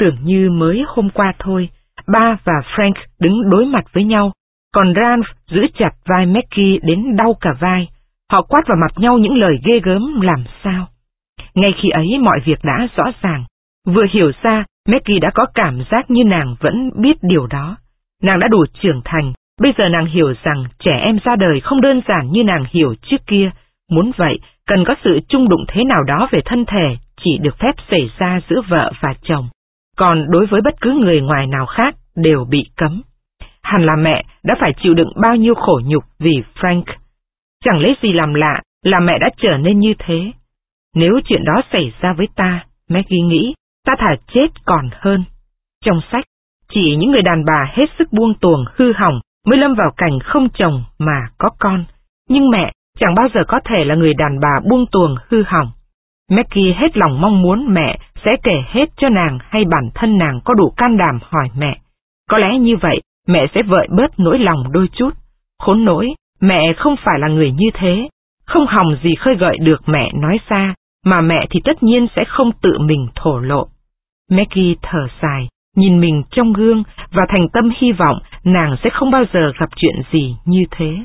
tưởng như mới hôm qua thôi, ba và Frank đứng đối mặt với nhau, còn Ralph giữ chặt vai Maggie đến đau cả vai. Họ quát vào mặt nhau những lời ghê gớm làm sao. Ngay khi ấy mọi việc đã rõ ràng. Vừa hiểu ra, Maggie đã có cảm giác như nàng vẫn biết điều đó. Nàng đã đủ trưởng thành, bây giờ nàng hiểu rằng trẻ em ra đời không đơn giản như nàng hiểu trước kia. Muốn vậy, cần có sự chung đụng thế nào đó về thân thể, chỉ được phép xảy ra giữa vợ và chồng. Còn đối với bất cứ người ngoài nào khác, đều bị cấm. Hẳn là mẹ đã phải chịu đựng bao nhiêu khổ nhục vì Frank. Chẳng lấy gì làm lạ là mẹ đã trở nên như thế. Nếu chuyện đó xảy ra với ta, Maggie nghĩ, ta thà chết còn hơn. Trong sách, chỉ những người đàn bà hết sức buông tuồng hư hỏng mới lâm vào cảnh không chồng mà có con. Nhưng mẹ chẳng bao giờ có thể là người đàn bà buông tuồng hư hỏng. Maggie hết lòng mong muốn mẹ sẽ kể hết cho nàng hay bản thân nàng có đủ can đảm hỏi mẹ. Có lẽ như vậy, mẹ sẽ vợi bớt nỗi lòng đôi chút. Khốn nỗi, mẹ không phải là người như thế. Không hòng gì khơi gợi được mẹ nói ra, mà mẹ thì tất nhiên sẽ không tự mình thổ lộ. Maggie thở dài, nhìn mình trong gương và thành tâm hy vọng nàng sẽ không bao giờ gặp chuyện gì như thế.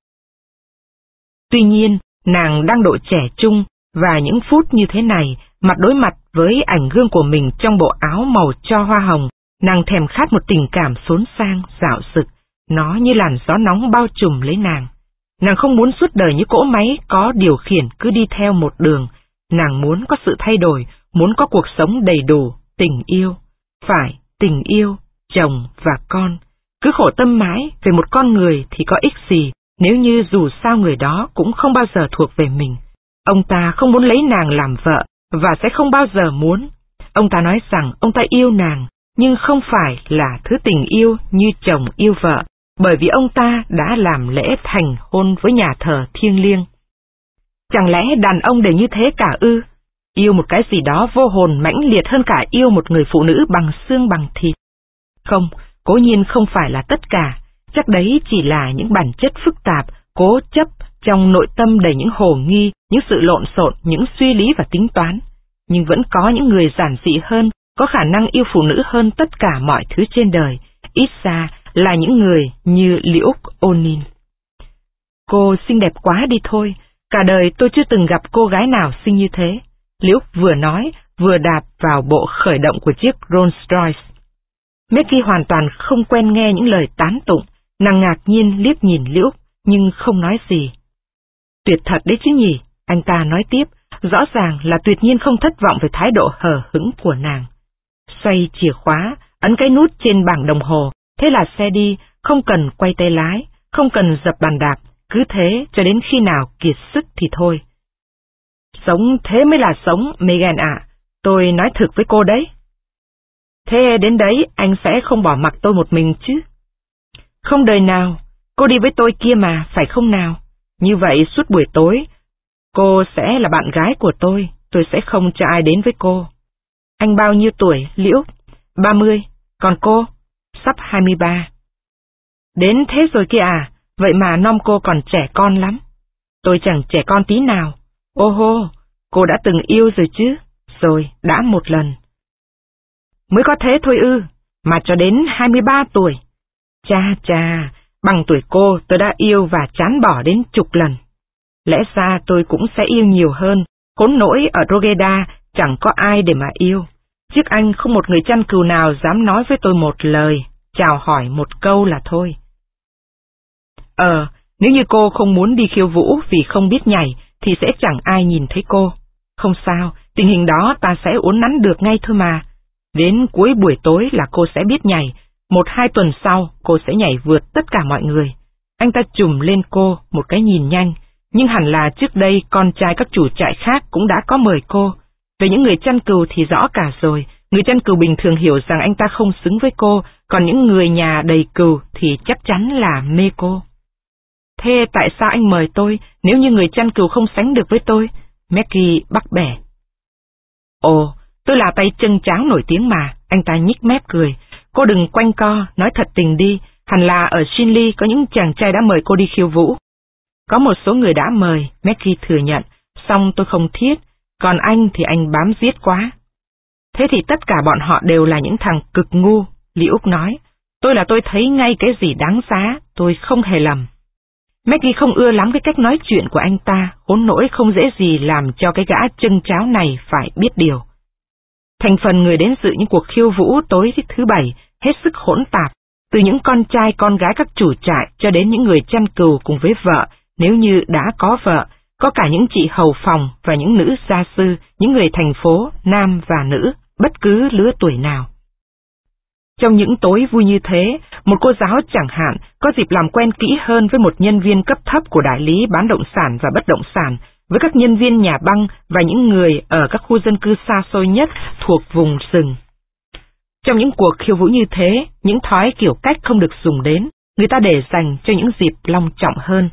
Tuy nhiên, nàng đang độ trẻ trung, và những phút như thế này, mặt đối mặt với ảnh gương của mình trong bộ áo màu cho hoa hồng, nàng thèm khát một tình cảm xốn sang, dạo dực, nó như làn gió nóng bao trùm lấy nàng. Nàng không muốn suốt đời như cỗ máy có điều khiển cứ đi theo một đường, nàng muốn có sự thay đổi, muốn có cuộc sống đầy đủ, tình yêu. Phải, tình yêu, chồng và con. Cứ khổ tâm mãi về một con người thì có ích gì, nếu như dù sao người đó cũng không bao giờ thuộc về mình. Ông ta không muốn lấy nàng làm vợ, và sẽ không bao giờ muốn. Ông ta nói rằng ông ta yêu nàng, nhưng không phải là thứ tình yêu như chồng yêu vợ, bởi vì ông ta đã làm lễ thành hôn với nhà thờ thiêng liêng. Chẳng lẽ đàn ông đều như thế cả ư? Yêu một cái gì đó vô hồn mãnh liệt hơn cả yêu một người phụ nữ bằng xương bằng thịt. Không, cố nhiên không phải là tất cả, chắc đấy chỉ là những bản chất phức tạp, cố chấp trong nội tâm đầy những hồ nghi, những sự lộn xộn, những suy lý và tính toán. Nhưng vẫn có những người giản dị hơn, có khả năng yêu phụ nữ hơn tất cả mọi thứ trên đời, ít ra là những người như Liễu Onin. Cô xinh đẹp quá đi thôi, cả đời tôi chưa từng gặp cô gái nào xinh như thế. Liễu vừa nói, vừa đạp vào bộ khởi động của chiếc Rolls Royce. Maggie hoàn toàn không quen nghe những lời tán tụng, nàng ngạc nhiên liếc nhìn Liễu, nhưng không nói gì. Tuyệt thật đấy chứ nhỉ, anh ta nói tiếp, rõ ràng là tuyệt nhiên không thất vọng về thái độ hờ hững của nàng. Xoay chìa khóa, ấn cái nút trên bảng đồng hồ, thế là xe đi, không cần quay tay lái, không cần dập bàn đạp, cứ thế cho đến khi nào kiệt sức thì thôi. Sống thế mới là sống, Megan ạ, tôi nói thực với cô đấy. Thế đến đấy anh sẽ không bỏ mặc tôi một mình chứ? Không đời nào, cô đi với tôi kia mà, phải không nào? Như vậy suốt buổi tối, cô sẽ là bạn gái của tôi sẽ không cho ai đến với cô. Anh bao nhiêu tuổi, Liễu? 30, còn cô? Sắp 23. Đến thế rồi kia à, vậy mà nom cô còn trẻ con lắm. Tôi chẳng trẻ con tí nào. Ô hô, cô đã từng yêu rồi chứ? Rồi, đã một lần. Mới có thế thôi ư, mà cho đến 23 tuổi. Chà, bằng tuổi cô tôi đã yêu và chán bỏ đến chục lần. Lẽ ra tôi cũng sẽ yêu nhiều hơn, khốn nỗi ở Drogheda chẳng có ai để mà yêu. Trước anh không một người chăn cừu nào dám nói với tôi một lời, chào hỏi một câu là thôi. Nếu như cô không muốn đi khiêu vũ vì không biết nhảy, thì sẽ chẳng ai nhìn thấy cô. Không sao, tình hình đó ta sẽ uốn nắn được ngay thôi mà. Đến cuối buổi tối là cô sẽ biết nhảy, 1-2 tuần sau cô sẽ nhảy vượt tất cả mọi người. Anh ta trùm lên cô một cái nhìn nhanh, nhưng hẳn là trước đây con trai các chủ trại khác cũng đã có mời cô. Về những người chăn cừu thì rõ cả rồi, người chăn cừu bình thường hiểu rằng anh ta không xứng với cô, còn những người nhà đầy cừu thì chắc chắn là mê cô. Thế tại sao anh mời tôi nếu như người chăn cừu không sánh được với tôi? Maggie bắt bẻ. Ồ, tôi là tay chân cháo nổi tiếng mà, anh ta nhích mép cười. Cô đừng quanh co, nói thật tình đi, hẳn là ở Shinley có những chàng trai đã mời cô đi khiêu vũ. Có một số người đã mời, Maggie thừa nhận, song tôi không thiết, còn anh thì anh bám giết quá. Thế thì tất cả bọn họ đều là những thằng cực ngu, Lý Úc nói. Tôi thấy ngay cái gì đáng giá, tôi không hề lầm. Maggie không ưa lắm cái cách nói chuyện của anh ta, khốn nỗi không dễ gì làm cho cái gã châng cháo này phải biết điều. Thành phần người đến dự những cuộc khiêu vũ tối thứ Bảy hết sức hỗn tạp, từ những con trai con gái các chủ trại cho đến những người chăn cừu cùng với vợ, nếu như đã có vợ, có cả những chị hầu phòng và những nữ gia sư, những người thành phố, nam và nữ, bất cứ lứa tuổi nào. Trong những tối vui như thế, một cô giáo chẳng hạn có dịp làm quen kỹ hơn với một nhân viên cấp thấp của đại lý bán động sản và bất động sản, với các nhân viên nhà băng và những người ở các khu dân cư xa xôi nhất thuộc vùng rừng. Trong những cuộc khiêu vũ như thế, những thói kiểu cách không được dùng đến, người ta để dành cho những dịp long trọng hơn.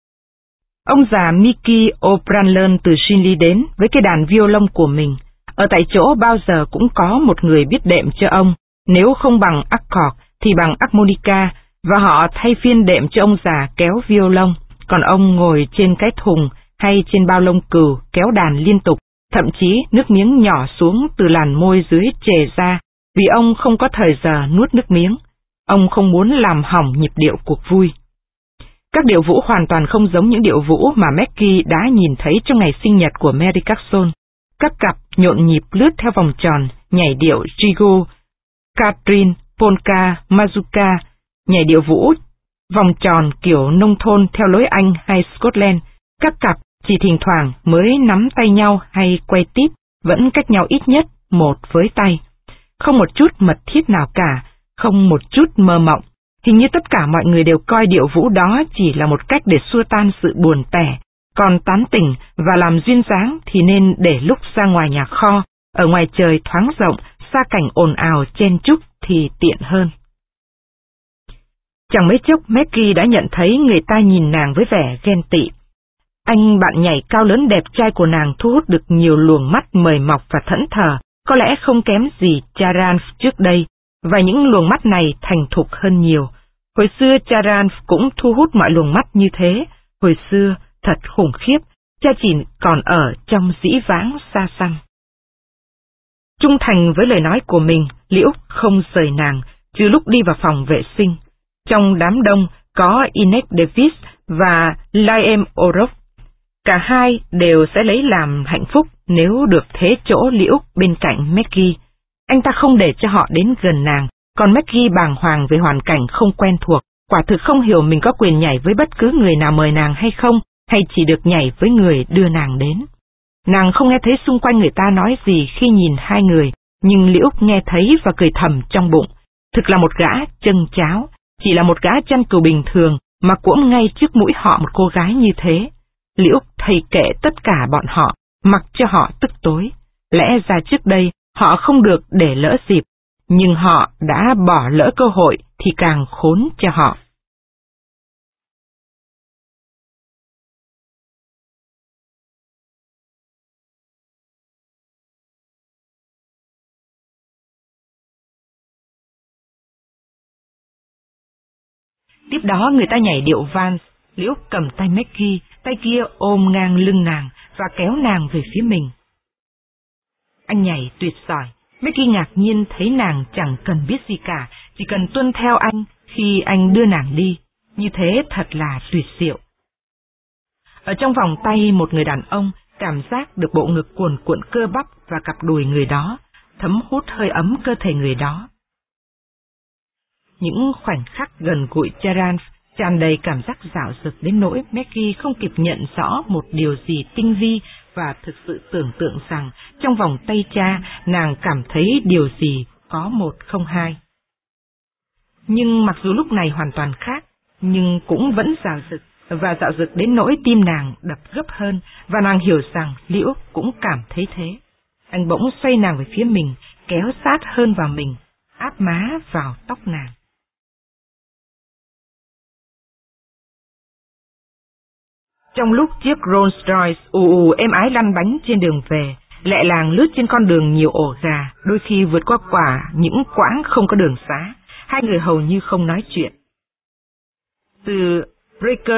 Ông già Mickey O'Brien từ Shinley đến với cái đàn violon của mình. Ở tại chỗ bao giờ cũng có một người biết đệm cho ông, nếu không bằng accord thì bằng harmonica, và họ thay phiên đệm cho ông già kéo violon, còn ông ngồi trên cái thùng hay trên bao lông cừu kéo đàn liên tục, thậm chí nước miếng nhỏ xuống từ làn môi dưới trề ra, vì ông không có thời giờ nuốt nước miếng. Ông không muốn làm hỏng nhịp điệu cuộc vui. Các điệu vũ hoàn toàn không giống những điệu vũ mà Maggie đã nhìn thấy trong ngày sinh nhật của Mary Carson. Các cặp nhộn nhịp lướt theo vòng tròn, nhảy điệu Jigo, Catherine, Polka, Mazurka, nhảy điệu vũ vòng tròn kiểu nông thôn theo lối Anh hay Scotland. Các cặp chỉ thỉnh thoảng mới nắm tay nhau hay quay tít, vẫn cách nhau ít nhất một với tay. Không một chút mật thiết nào cả, không một chút mơ mộng. Hình như tất cả mọi người đều coi điệu vũ đó chỉ là một cách để xua tan sự buồn tẻ, còn tán tỉnh và làm duyên dáng thì nên để lúc ra ngoài nhà kho, ở ngoài trời thoáng rộng, xa cảnh ồn ào chen chúc thì tiện hơn. Chẳng mấy chốc Maggie đã nhận thấy người ta nhìn nàng với vẻ ghen tị. Anh bạn nhảy cao lớn đẹp trai của nàng thu hút được nhiều luồng mắt mời mọc và thẫn thờ, có lẽ không kém gì Charan trước đây, và những luồng mắt này thành thục hơn nhiều. Hồi xưa Charan cũng thu hút mọi luồng mắt như thế, hồi xưa thật khủng khiếp, cha chỉ còn ở trong dĩ vãng xa xăm. Trung thành với lời nói của mình, Liễu không rời nàng, trừ lúc đi vào phòng vệ sinh. Trong đám đông có Ines Davis và Liam O'Rourke. Cả hai đều sẽ lấy làm hạnh phúc nếu được thế chỗ Liễu bên cạnh Maggie. Anh ta không để cho họ đến gần nàng, còn Maggie bàng hoàng về hoàn cảnh không quen thuộc, quả thực không hiểu mình có quyền nhảy với bất cứ người nào mời nàng hay không, hay chỉ được nhảy với người đưa nàng đến. Nàng không nghe thấy xung quanh người ta nói gì khi nhìn hai người, nhưng Liễu nghe thấy và cười thầm trong bụng. Thực là một gã chân cháo, chỉ là một gã chăn cừu bình thường mà cuỗm ngay trước mũi họ một cô gái như thế. Liễu thầy kệ tất cả bọn họ, mặc cho họ tức tối. Lẽ ra trước đây họ không được để lỡ dịp, nhưng họ đã bỏ lỡ cơ hội thì càng khốn cho họ. Tiếp đó người ta nhảy điệu vals, Liễu cầm tay Maggie, tay kia ôm ngang lưng nàng và kéo nàng về phía mình. Anh nhảy tuyệt giỏi, Maggie ngạc nhiên thấy nàng chẳng cần biết gì cả, chỉ cần tuân theo anh khi anh đưa nàng đi, như thế thật là tuyệt diệu. Ở trong vòng tay một người đàn ông, cảm giác được bộ ngực cuồn cuộn cơ bắp và cặp đùi người đó, thấm hút hơi ấm cơ thể người đó. Những khoảnh khắc gần gũi Charan tràn đầy cảm giác dạo dực đến nỗi Maggie không kịp nhận rõ một điều gì tinh vi và thực sự tưởng tượng rằng trong vòng tay cha nàng cảm thấy điều gì có một không hai. Nhưng mặc dù lúc này hoàn toàn khác, nhưng cũng vẫn dạo dực, và dạo dực đến nỗi tim nàng đập gấp hơn, và nàng hiểu rằng Liễu cũng cảm thấy thế. Anh bỗng xoay nàng về phía mình, kéo sát hơn vào mình, áp má vào tóc nàng. Trong lúc chiếc Rolls Royce ù êm ái lăn bánh trên đường về, lẹ làng lướt trên con đường nhiều ổ gà, đôi khi vượt qua những quãng không có đường xá, hai người hầu như không nói chuyện. Từ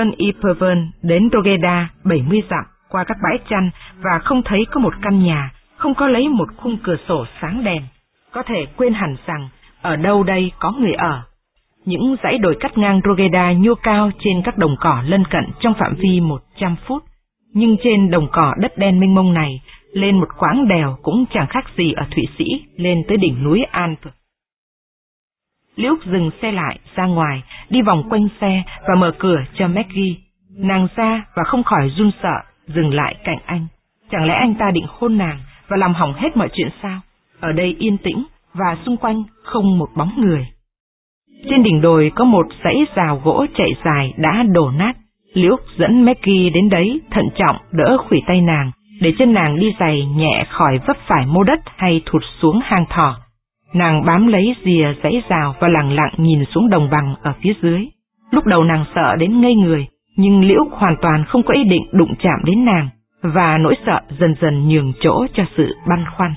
Brecon-y-Pevern đến Drogheda 70 dặm qua các bãi chăn và không thấy có một căn nhà, không có lấy một khung cửa sổ sáng đèn, có thể quên hẳn rằng ở đâu đây có người ở. Những dãy đồi cắt ngang Drogheda nhô cao trên các đồng cỏ lân cận trong phạm vi 100 phút, nhưng trên đồng cỏ đất đen mênh mông này, lên một quãng đèo cũng chẳng khác gì ở Thụy Sĩ lên tới đỉnh núi Alps. Liễu dừng xe lại ra ngoài, đi vòng quanh xe và mở cửa cho Maggie. Nàng ra và không khỏi run sợ, dừng lại cạnh anh. Chẳng lẽ anh ta định hôn nàng và làm hỏng hết mọi chuyện sao? Ở đây yên tĩnh và xung quanh không một bóng người. Trên đỉnh đồi có một dãy rào gỗ chạy dài đã đổ nát. Liễu dẫn Maggie đến đấy, thận trọng đỡ khuỷu tay nàng, để chân nàng đi giày nhẹ khỏi vấp phải mô đất hay thụt xuống hang thỏ. Nàng bám lấy rìa dãy rào và lặng lặng nhìn xuống đồng bằng ở phía dưới. Lúc đầu nàng sợ đến ngây người, nhưng Liễu hoàn toàn không có ý định đụng chạm đến nàng, và nỗi sợ dần dần nhường chỗ cho sự băn khoăn.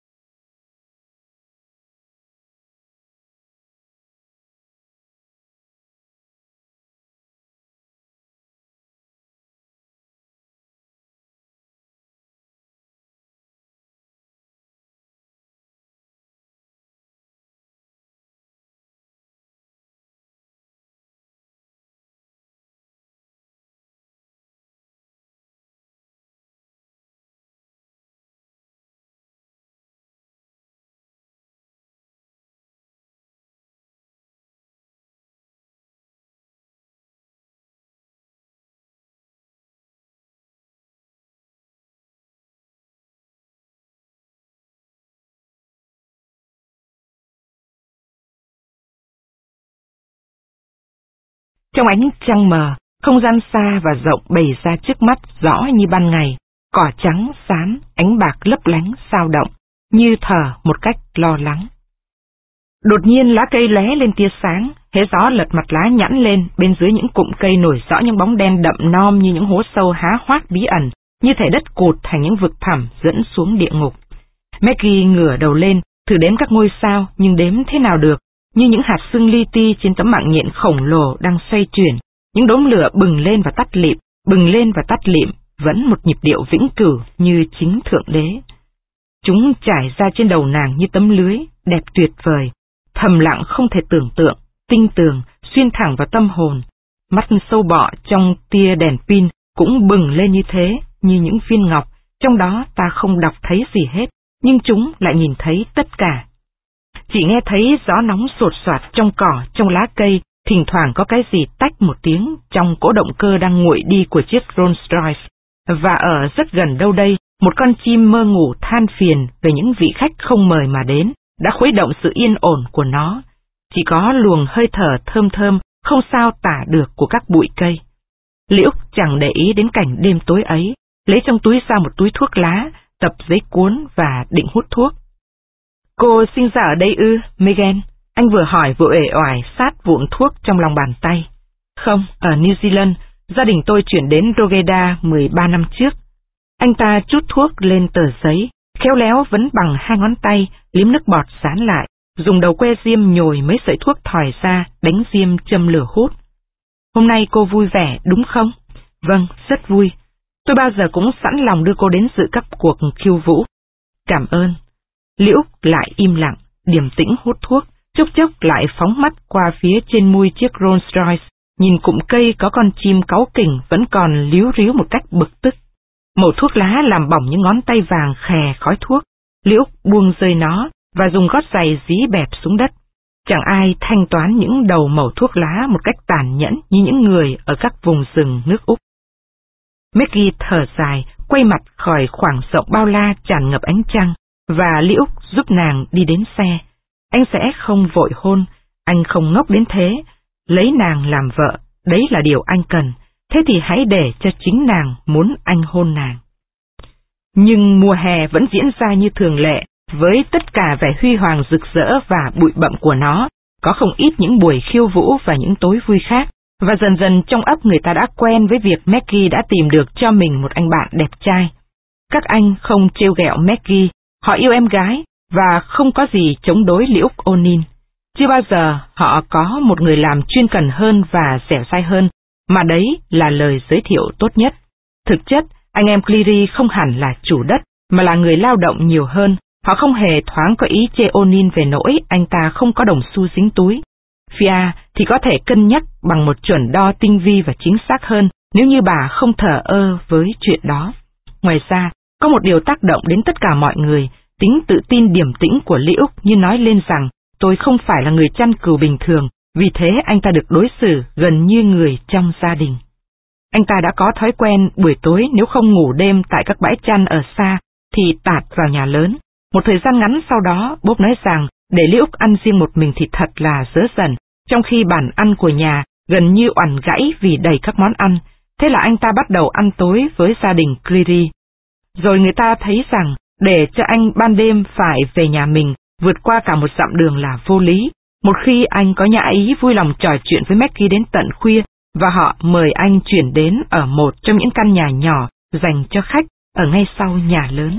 Trong ánh trăng mờ, không gian xa và rộng bày ra trước mắt rõ như ban ngày, cỏ trắng, xám, ánh bạc lấp lánh, sao động, như thở một cách lo lắng. Đột nhiên lá cây lóe lên tia sáng, hễ gió lật mặt lá nhẵn lên, bên dưới những cụm cây nổi rõ những bóng đen đậm nom như những hố sâu há hoác bí ẩn, như thể đất cụt thành những vực thẳm dẫn xuống địa ngục. Maggie ngửa đầu lên, thử đếm các ngôi sao, nhưng đếm thế nào được, như những hạt sương li ti trên tấm mạng nhện khổng lồ đang xoay chuyển, những đốm lửa bừng lên và tắt lịm, bừng lên và tắt lịm, vẫn một nhịp điệu vĩnh cửu như chính Thượng Đế. Chúng trải ra trên đầu nàng như tấm lưới, đẹp tuyệt vời, thầm lặng không thể tưởng tượng, tinh tường, xuyên thẳng vào tâm hồn. Mắt sâu bọ trong tia đèn pin cũng bừng lên như thế, như những viên ngọc, trong đó ta không đọc thấy gì hết, nhưng chúng lại nhìn thấy tất cả. Chỉ nghe thấy gió nóng sột soạt trong cỏ, trong lá cây, thỉnh thoảng có cái gì tách một tiếng trong cỗ động cơ đang nguội đi của chiếc Rolls Royce. Và ở rất gần đâu đây, một con chim mơ ngủ than phiền về những vị khách không mời mà đến, đã khuấy động sự yên ổn của nó. Chỉ có luồng hơi thở thơm thơm, không sao tả được của các bụi cây. Liễu chẳng để ý đến cảnh đêm tối ấy, lấy trong túi ra một túi thuốc lá, tập giấy cuốn và định hút thuốc. Cô sinh ra ở đây ư, Megan? Anh vừa hỏi vừa uể oải sát vụn thuốc trong lòng bàn tay. Không, ở New Zealand, gia đình tôi chuyển đến Drogheda 13 năm trước. Anh ta trút thuốc lên tờ giấy, khéo léo vấn bằng hai ngón tay, liếm nước bọt dán lại, dùng đầu que diêm nhồi mấy sợi thuốc thỏi ra, đánh diêm châm lửa hút. Hôm nay cô vui vẻ, đúng không? Vâng, rất vui. Tôi bao giờ cũng sẵn lòng đưa cô đến dự các cuộc khiêu vũ. Cảm ơn. Liễu lại im lặng, điềm tĩnh hút thuốc, chốc chốc lại phóng mắt qua phía trên mui chiếc Rolls Royce, nhìn cụm cây có con chim cáu kỉnh vẫn còn líu ríu một cách bực tức. Màu thuốc lá làm bỏng những ngón tay vàng khè khói thuốc. Liễu buông rơi nó và dùng gót giày dí bẹp xuống đất. Chẳng ai thanh toán những đầu mẩu thuốc lá một cách tàn nhẫn như những người ở các vùng rừng nước Úc. Maggie thở dài, quay mặt khỏi khoảng rộng bao la tràn ngập ánh trăng, và Liễu giúp nàng đi đến xe. Anh sẽ không vội hôn, anh không ngốc đến thế. Lấy nàng làm vợ, đấy là điều anh cần, thế thì hãy để cho chính nàng muốn anh hôn nàng. Nhưng mùa hè vẫn diễn ra như thường lệ, với tất cả vẻ huy hoàng rực rỡ và bụi bặm của nó, có không ít những buổi khiêu vũ và những tối vui khác, và dần dần trong óc người ta đã quen với việc Maggie đã tìm được cho mình một anh bạn đẹp trai. Các anh không trêu ghẹo Maggie, họ yêu em gái, và không có gì chống đối Liễu O'Neill. Chưa bao giờ họ có một người làm chuyên cần hơn và dẻo dai hơn, mà đấy là lời giới thiệu tốt nhất. Thực chất, anh em Cleary không hẳn là chủ đất, mà là người lao động nhiều hơn. Họ không hề thoáng có ý chê O'Neill về nỗi anh ta không có đồng xu dính túi. Fia thì có thể cân nhắc bằng một chuẩn đo tinh vi và chính xác hơn nếu như bà không thờ ơ với chuyện đó. Ngoài ra, có một điều tác động đến tất cả mọi người, tính tự tin điềm tĩnh của Liễu như nói lên rằng tôi không phải là người chăn cừu bình thường, vì thế anh ta được đối xử gần như người trong gia đình. Anh ta đã có thói quen buổi tối nếu không ngủ đêm tại các bãi chăn ở xa thì tạt vào nhà lớn. Một thời gian ngắn sau đó, Bob nói rằng để Liễu ăn riêng một mình thì thật là dớ dẩn, trong khi bàn ăn của nhà gần như oằn gãy vì đầy các món ăn. Thế là anh ta bắt đầu ăn tối với gia đình Cleary. Rồi người ta thấy rằng để cho anh ban đêm phải về nhà mình, vượt qua cả một dặm đường là vô lý. Một khi anh có nhã ý vui lòng trò chuyện với Maggie đến tận khuya, và họ mời anh chuyển đến ở một trong những căn nhà nhỏ dành cho khách ở ngay sau nhà lớn.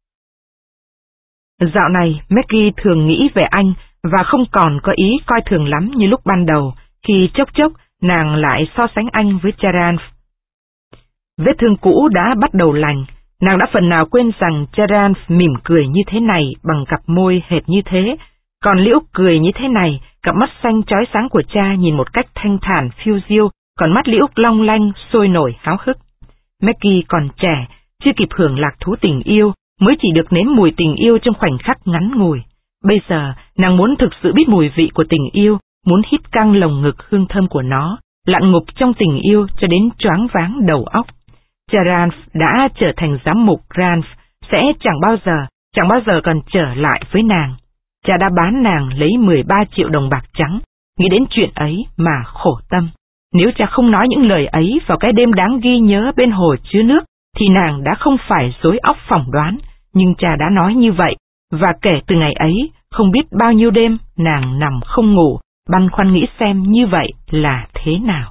Dạo này, Maggie thường nghĩ về anh và không còn có ý coi thường lắm như lúc ban đầu, khi chốc chốc nàng lại so sánh anh với Gerard. Vết thương cũ đã bắt đầu lành, nàng đã phần nào quên rằng Gerard mỉm cười như thế này bằng cặp môi hệt như thế, còn Liễu cười như thế này, cặp mắt xanh chói sáng của cha nhìn một cách thanh thản phiêu diêu, còn mắt Liễu long lanh sôi nổi háo hức. Maggie còn trẻ, chưa kịp hưởng lạc thú tình yêu, mới chỉ được nếm mùi tình yêu trong khoảnh khắc ngắn ngủi. Bây giờ, nàng muốn thực sự biết mùi vị của tình yêu, muốn hít căng lồng ngực hương thơm của nó, lặn ngục trong tình yêu cho đến choáng váng đầu óc. Gerard đã trở thành giám mục Ranf, sẽ chẳng bao giờ còn trở lại với nàng. Cha đã bán nàng lấy 13 triệu đồng bạc trắng, nghĩ đến chuyện ấy mà khổ tâm. Nếu cha không nói những lời ấy vào cái đêm đáng ghi nhớ bên hồ chứa nước, thì nàng đã không phải dối óc phỏng đoán, nhưng cha đã nói như vậy, và kể từ ngày ấy, không biết bao nhiêu đêm nàng nằm không ngủ, băn khoăn nghĩ xem như vậy là thế nào.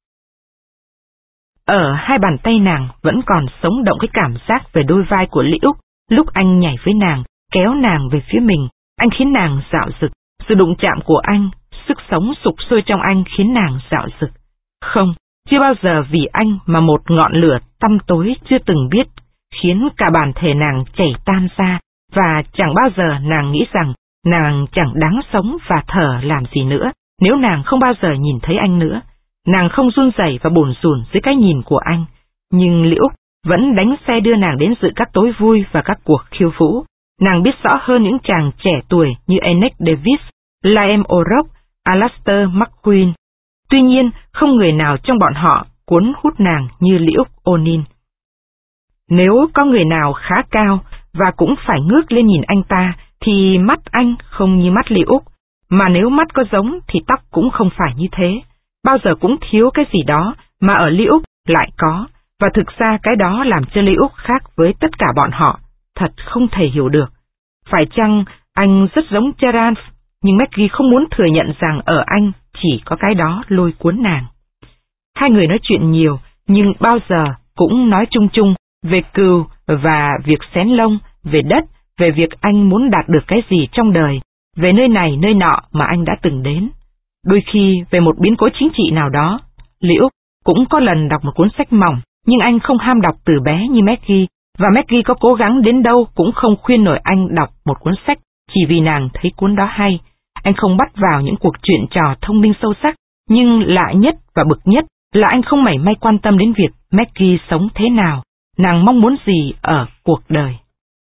Ở hai bàn tay nàng vẫn còn sống động cái cảm giác về đôi vai của Liễu, lúc anh nhảy với nàng, kéo nàng về phía mình, anh khiến nàng dạo dực, sự đụng chạm của anh, sức sống sục sôi trong anh khiến nàng dạo dực. Không, chưa bao giờ vì anh mà một ngọn lửa tăm tối chưa từng biết, khiến cả bản thể nàng chảy tan ra, và chẳng bao giờ nàng nghĩ rằng nàng chẳng đáng sống và thở làm gì nữa, nếu nàng không bao giờ nhìn thấy anh nữa. Nàng không run rẩy và bồn rùn dưới cái nhìn của anh, nhưng Liễu vẫn đánh xe đưa nàng đến dự các tối vui và các cuộc khiêu vũ. Nàng biết rõ hơn những chàng trẻ tuổi như Enoch Davis, Liam O'Rourke, Alastair McQueen. Tuy nhiên, không người nào trong bọn họ cuốn hút nàng như Liễu O'Neill. Nếu có người nào khá cao và cũng phải ngước lên nhìn anh ta, thì mắt anh không như mắt Liễu, mà nếu mắt có giống thì tóc cũng không phải như thế. Bao giờ cũng thiếu cái gì đó mà ở Liễu lại có, và thực ra cái đó làm cho Liễu khác với tất cả bọn họ, thật không thể hiểu được. Phải chăng anh rất giống Gerard, nhưng Maggie không muốn thừa nhận rằng ở anh chỉ có cái đó lôi cuốn nàng. Hai người nói chuyện nhiều, nhưng bao giờ cũng nói chung chung về cừu và việc xén lông, về đất, về việc anh muốn đạt được cái gì trong đời, về nơi này nơi nọ mà anh đã từng đến. Đôi khi về một biến cố chính trị nào đó. Liễu cũng có lần đọc một cuốn sách mỏng, nhưng anh không ham đọc từ bé như Maggie, và Maggie có cố gắng đến đâu cũng không khuyên nổi anh đọc một cuốn sách chỉ vì nàng thấy cuốn đó hay. Anh không bắt vào những cuộc chuyện trò thông minh sâu sắc, nhưng lạ nhất và bực nhất là anh không mảy may quan tâm đến việc Maggie sống thế nào, nàng mong muốn gì ở cuộc đời.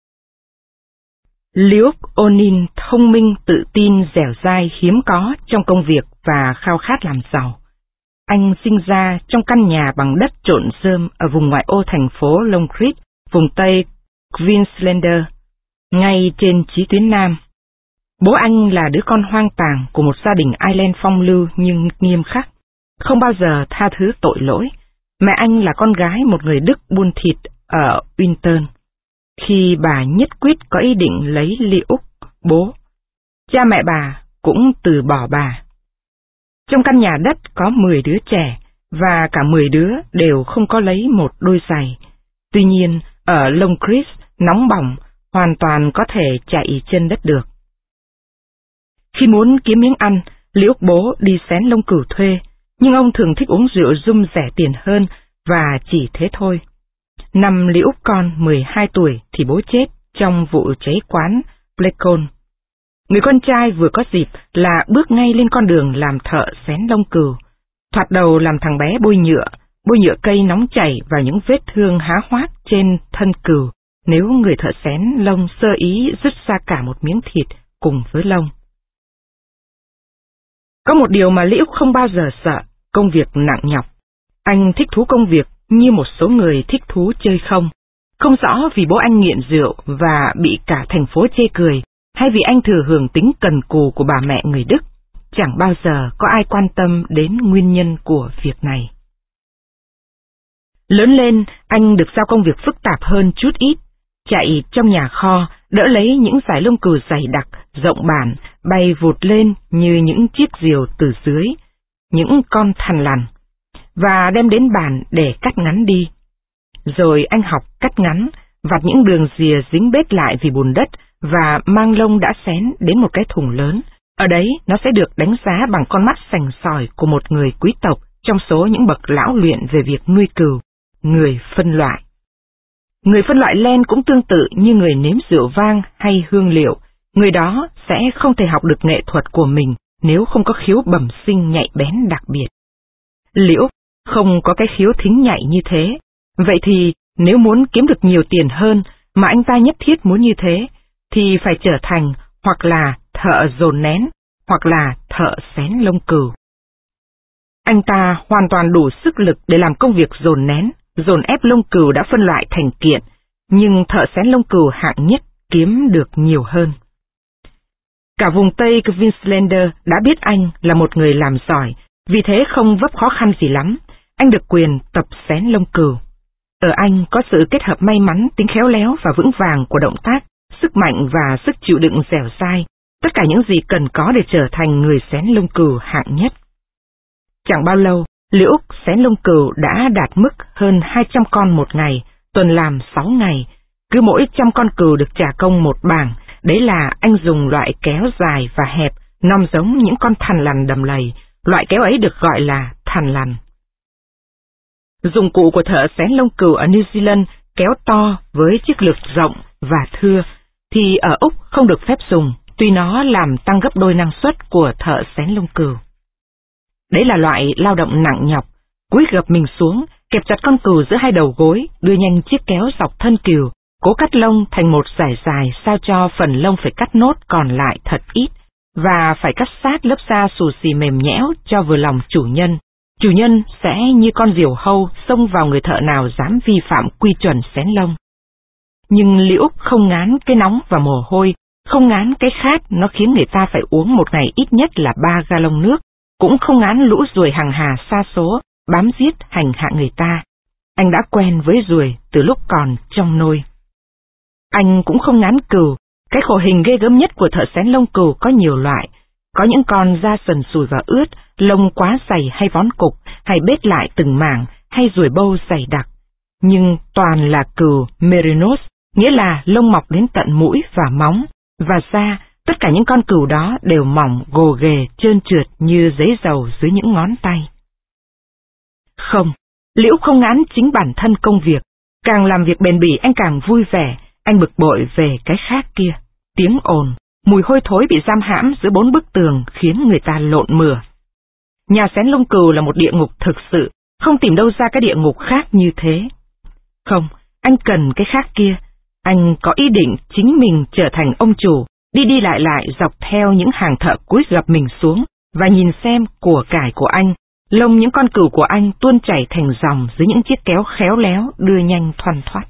Liễu O'Neill thông minh, tự tin, dẻo dai hiếm có trong công việc và khao khát làm giàu. Anh sinh ra trong căn nhà bằng đất trộn rơm ở vùng ngoại ô thành phố Longcreek, vùng Tây Queenslander, ngay trên chí tuyến Nam. Bố anh là đứa con hoang tàng của một gia đình Ireland phong lưu nhưng nghiêm khắc, không bao giờ tha thứ tội lỗi. Mẹ anh là con gái một người Đức buôn thịt ở Winton. Khi bà nhất quyết có ý định lấy Liễu, bố, cha mẹ bà cũng từ bỏ bà. Trong căn nhà đất có 10 đứa trẻ, và cả 10 đứa đều không có lấy một đôi giày. Tuy nhiên, ở Longcreek nóng bỏng, hoàn toàn có thể chạy chân đất được. Khi muốn kiếm miếng ăn, Liễu bố đi xén lông cừu thuê, nhưng ông thường thích uống rượu rum rẻ tiền hơn, và chỉ thế thôi. Năm Lý Úc con 12 tuổi thì bố chết trong vụ cháy quán Plecon. Người con trai vừa có dịp là bước ngay lên con đường làm thợ xén lông cừu. Thoạt đầu làm thằng bé bôi nhựa cây nóng chảy vào những vết thương há hoác trên thân cừu, nếu người thợ xén lông sơ ý rứt ra cả một miếng thịt cùng với lông. Có một điều mà Lý Úc không bao giờ sợ, công việc nặng nhọc. Anh thích thú công việc như một số người thích thú chơi không. Không rõ vì bố anh nghiện rượu và bị cả thành phố chê cười, hay vì anh thừa hưởng tính cần cù của bà mẹ người Đức. Chẳng bao giờ có ai quan tâm đến nguyên nhân của việc này. Lớn lên, anh được giao công việc phức tạp hơn chút ít, chạy trong nhà kho, đỡ lấy những dải lông cừu dày đặc, rộng bản, bay vụt lên như những chiếc diều từ dưới, những con thằn lằn, và đem đến bàn để cắt ngắn đi. Rồi anh học cắt ngắn, vặt những đường rìa dính bết lại vì bùn đất và mang lông đã xén đến một cái thùng lớn. Ở đấy nó sẽ được đánh giá bằng con mắt sành sỏi của một người quý tộc trong số những bậc lão luyện về việc nuôi cừu, người phân loại. Người phân loại len cũng tương tự như người nếm rượu vang hay hương liệu, người đó sẽ không thể học được nghệ thuật của mình nếu không có khiếu bẩm sinh nhạy bén đặc biệt. Liễu không có cái khiếu thính nhạy như thế, vậy thì nếu muốn kiếm được nhiều tiền hơn mà anh ta nhất thiết muốn như thế, thì phải trở thành hoặc là thợ dồn nén, hoặc là thợ xén lông cừu. Anh ta hoàn toàn đủ sức lực để làm công việc dồn nén, dồn ép lông cừu đã phân loại thành kiện, nhưng thợ xén lông cừu hạng nhất kiếm được nhiều hơn. Cả vùng Tây Queenslander đã biết anh là một người làm giỏi, vì thế không vấp khó khăn gì lắm, anh được quyền tập xén lông cừu. Ở anh có sự kết hợp may mắn, tính khéo léo và vững vàng của động tác, sức mạnh và sức chịu đựng dẻo dai, tất cả những gì cần có để trở thành người xén lông cừu hạng nhất. Chẳng bao lâu, Liễu Úc xén lông cừu đã đạt mức hơn 200 con một ngày, tuần làm 6 ngày, cứ mỗi 100 con cừu được trả công một bảng, đấy là anh dùng loại kéo dài và hẹp, nom giống những con thằn lằn đầm lầy, loại kéo ấy được gọi là thằn lằn. Dụng cụ của thợ xén lông cừu ở New Zealand kéo to với chiếc lược rộng và thưa, thì ở Úc không được phép dùng, tuy nó làm tăng gấp đôi năng suất của thợ xén lông cừu. Đấy là loại lao động nặng nhọc, cúi gập mình xuống, kẹp chặt con cừu giữa hai đầu gối, đưa nhanh chiếc kéo dọc thân cừu, cố cắt lông thành một dải dài sao cho phần lông phải cắt nốt còn lại thật ít, và phải cắt sát lớp da xù xì mềm nhẽo cho vừa lòng chủ nhân. Chủ nhân sẽ như con diều hâu xông vào người thợ nào dám vi phạm quy chuẩn xén lông. Nhưng Liễu Úc không ngán cái nóng và mồ hôi, không ngán cái khát nó khiến người ta phải uống một ngày ít nhất là 3 gallon nước, cũng không ngán lũ ruồi hàng hà sa số, bám giết hành hạ người ta. Anh đã quen với ruồi từ lúc còn trong nôi. Anh cũng không ngán cừu, cái khổ hình ghê gớm nhất của thợ xén lông cừu có nhiều loại. Có những con da sần sùi và ướt, lông quá dày hay vón cục, hay bết lại từng mảng, hay ruồi bâu dày đặc. Nhưng toàn là cừu Merinos, nghĩa là lông mọc đến tận mũi và móng, và da, tất cả những con cừu đó đều mỏng, gồ ghề, trơn trượt như giấy dầu dưới những ngón tay. Không, Liễu không ngán chính bản thân công việc, càng làm việc bền bỉ anh càng vui vẻ, anh bực bội về cái khác kia, tiếng ồn, mùi hôi thối bị giam hãm giữa 4 bức tường khiến người ta lộn mửa. Nhà xén lông cừu là một địa ngục thực sự, không tìm đâu ra cái địa ngục khác như thế. Không, anh cần cái khác kia. Anh có ý định chính mình trở thành ông chủ, đi đi lại dọc theo những hàng thợ cúi gập mình xuống và nhìn xem của cải của anh, lông những con cừu của anh tuôn chảy thành dòng dưới những chiếc kéo khéo léo đưa nhanh thoăn thoắt.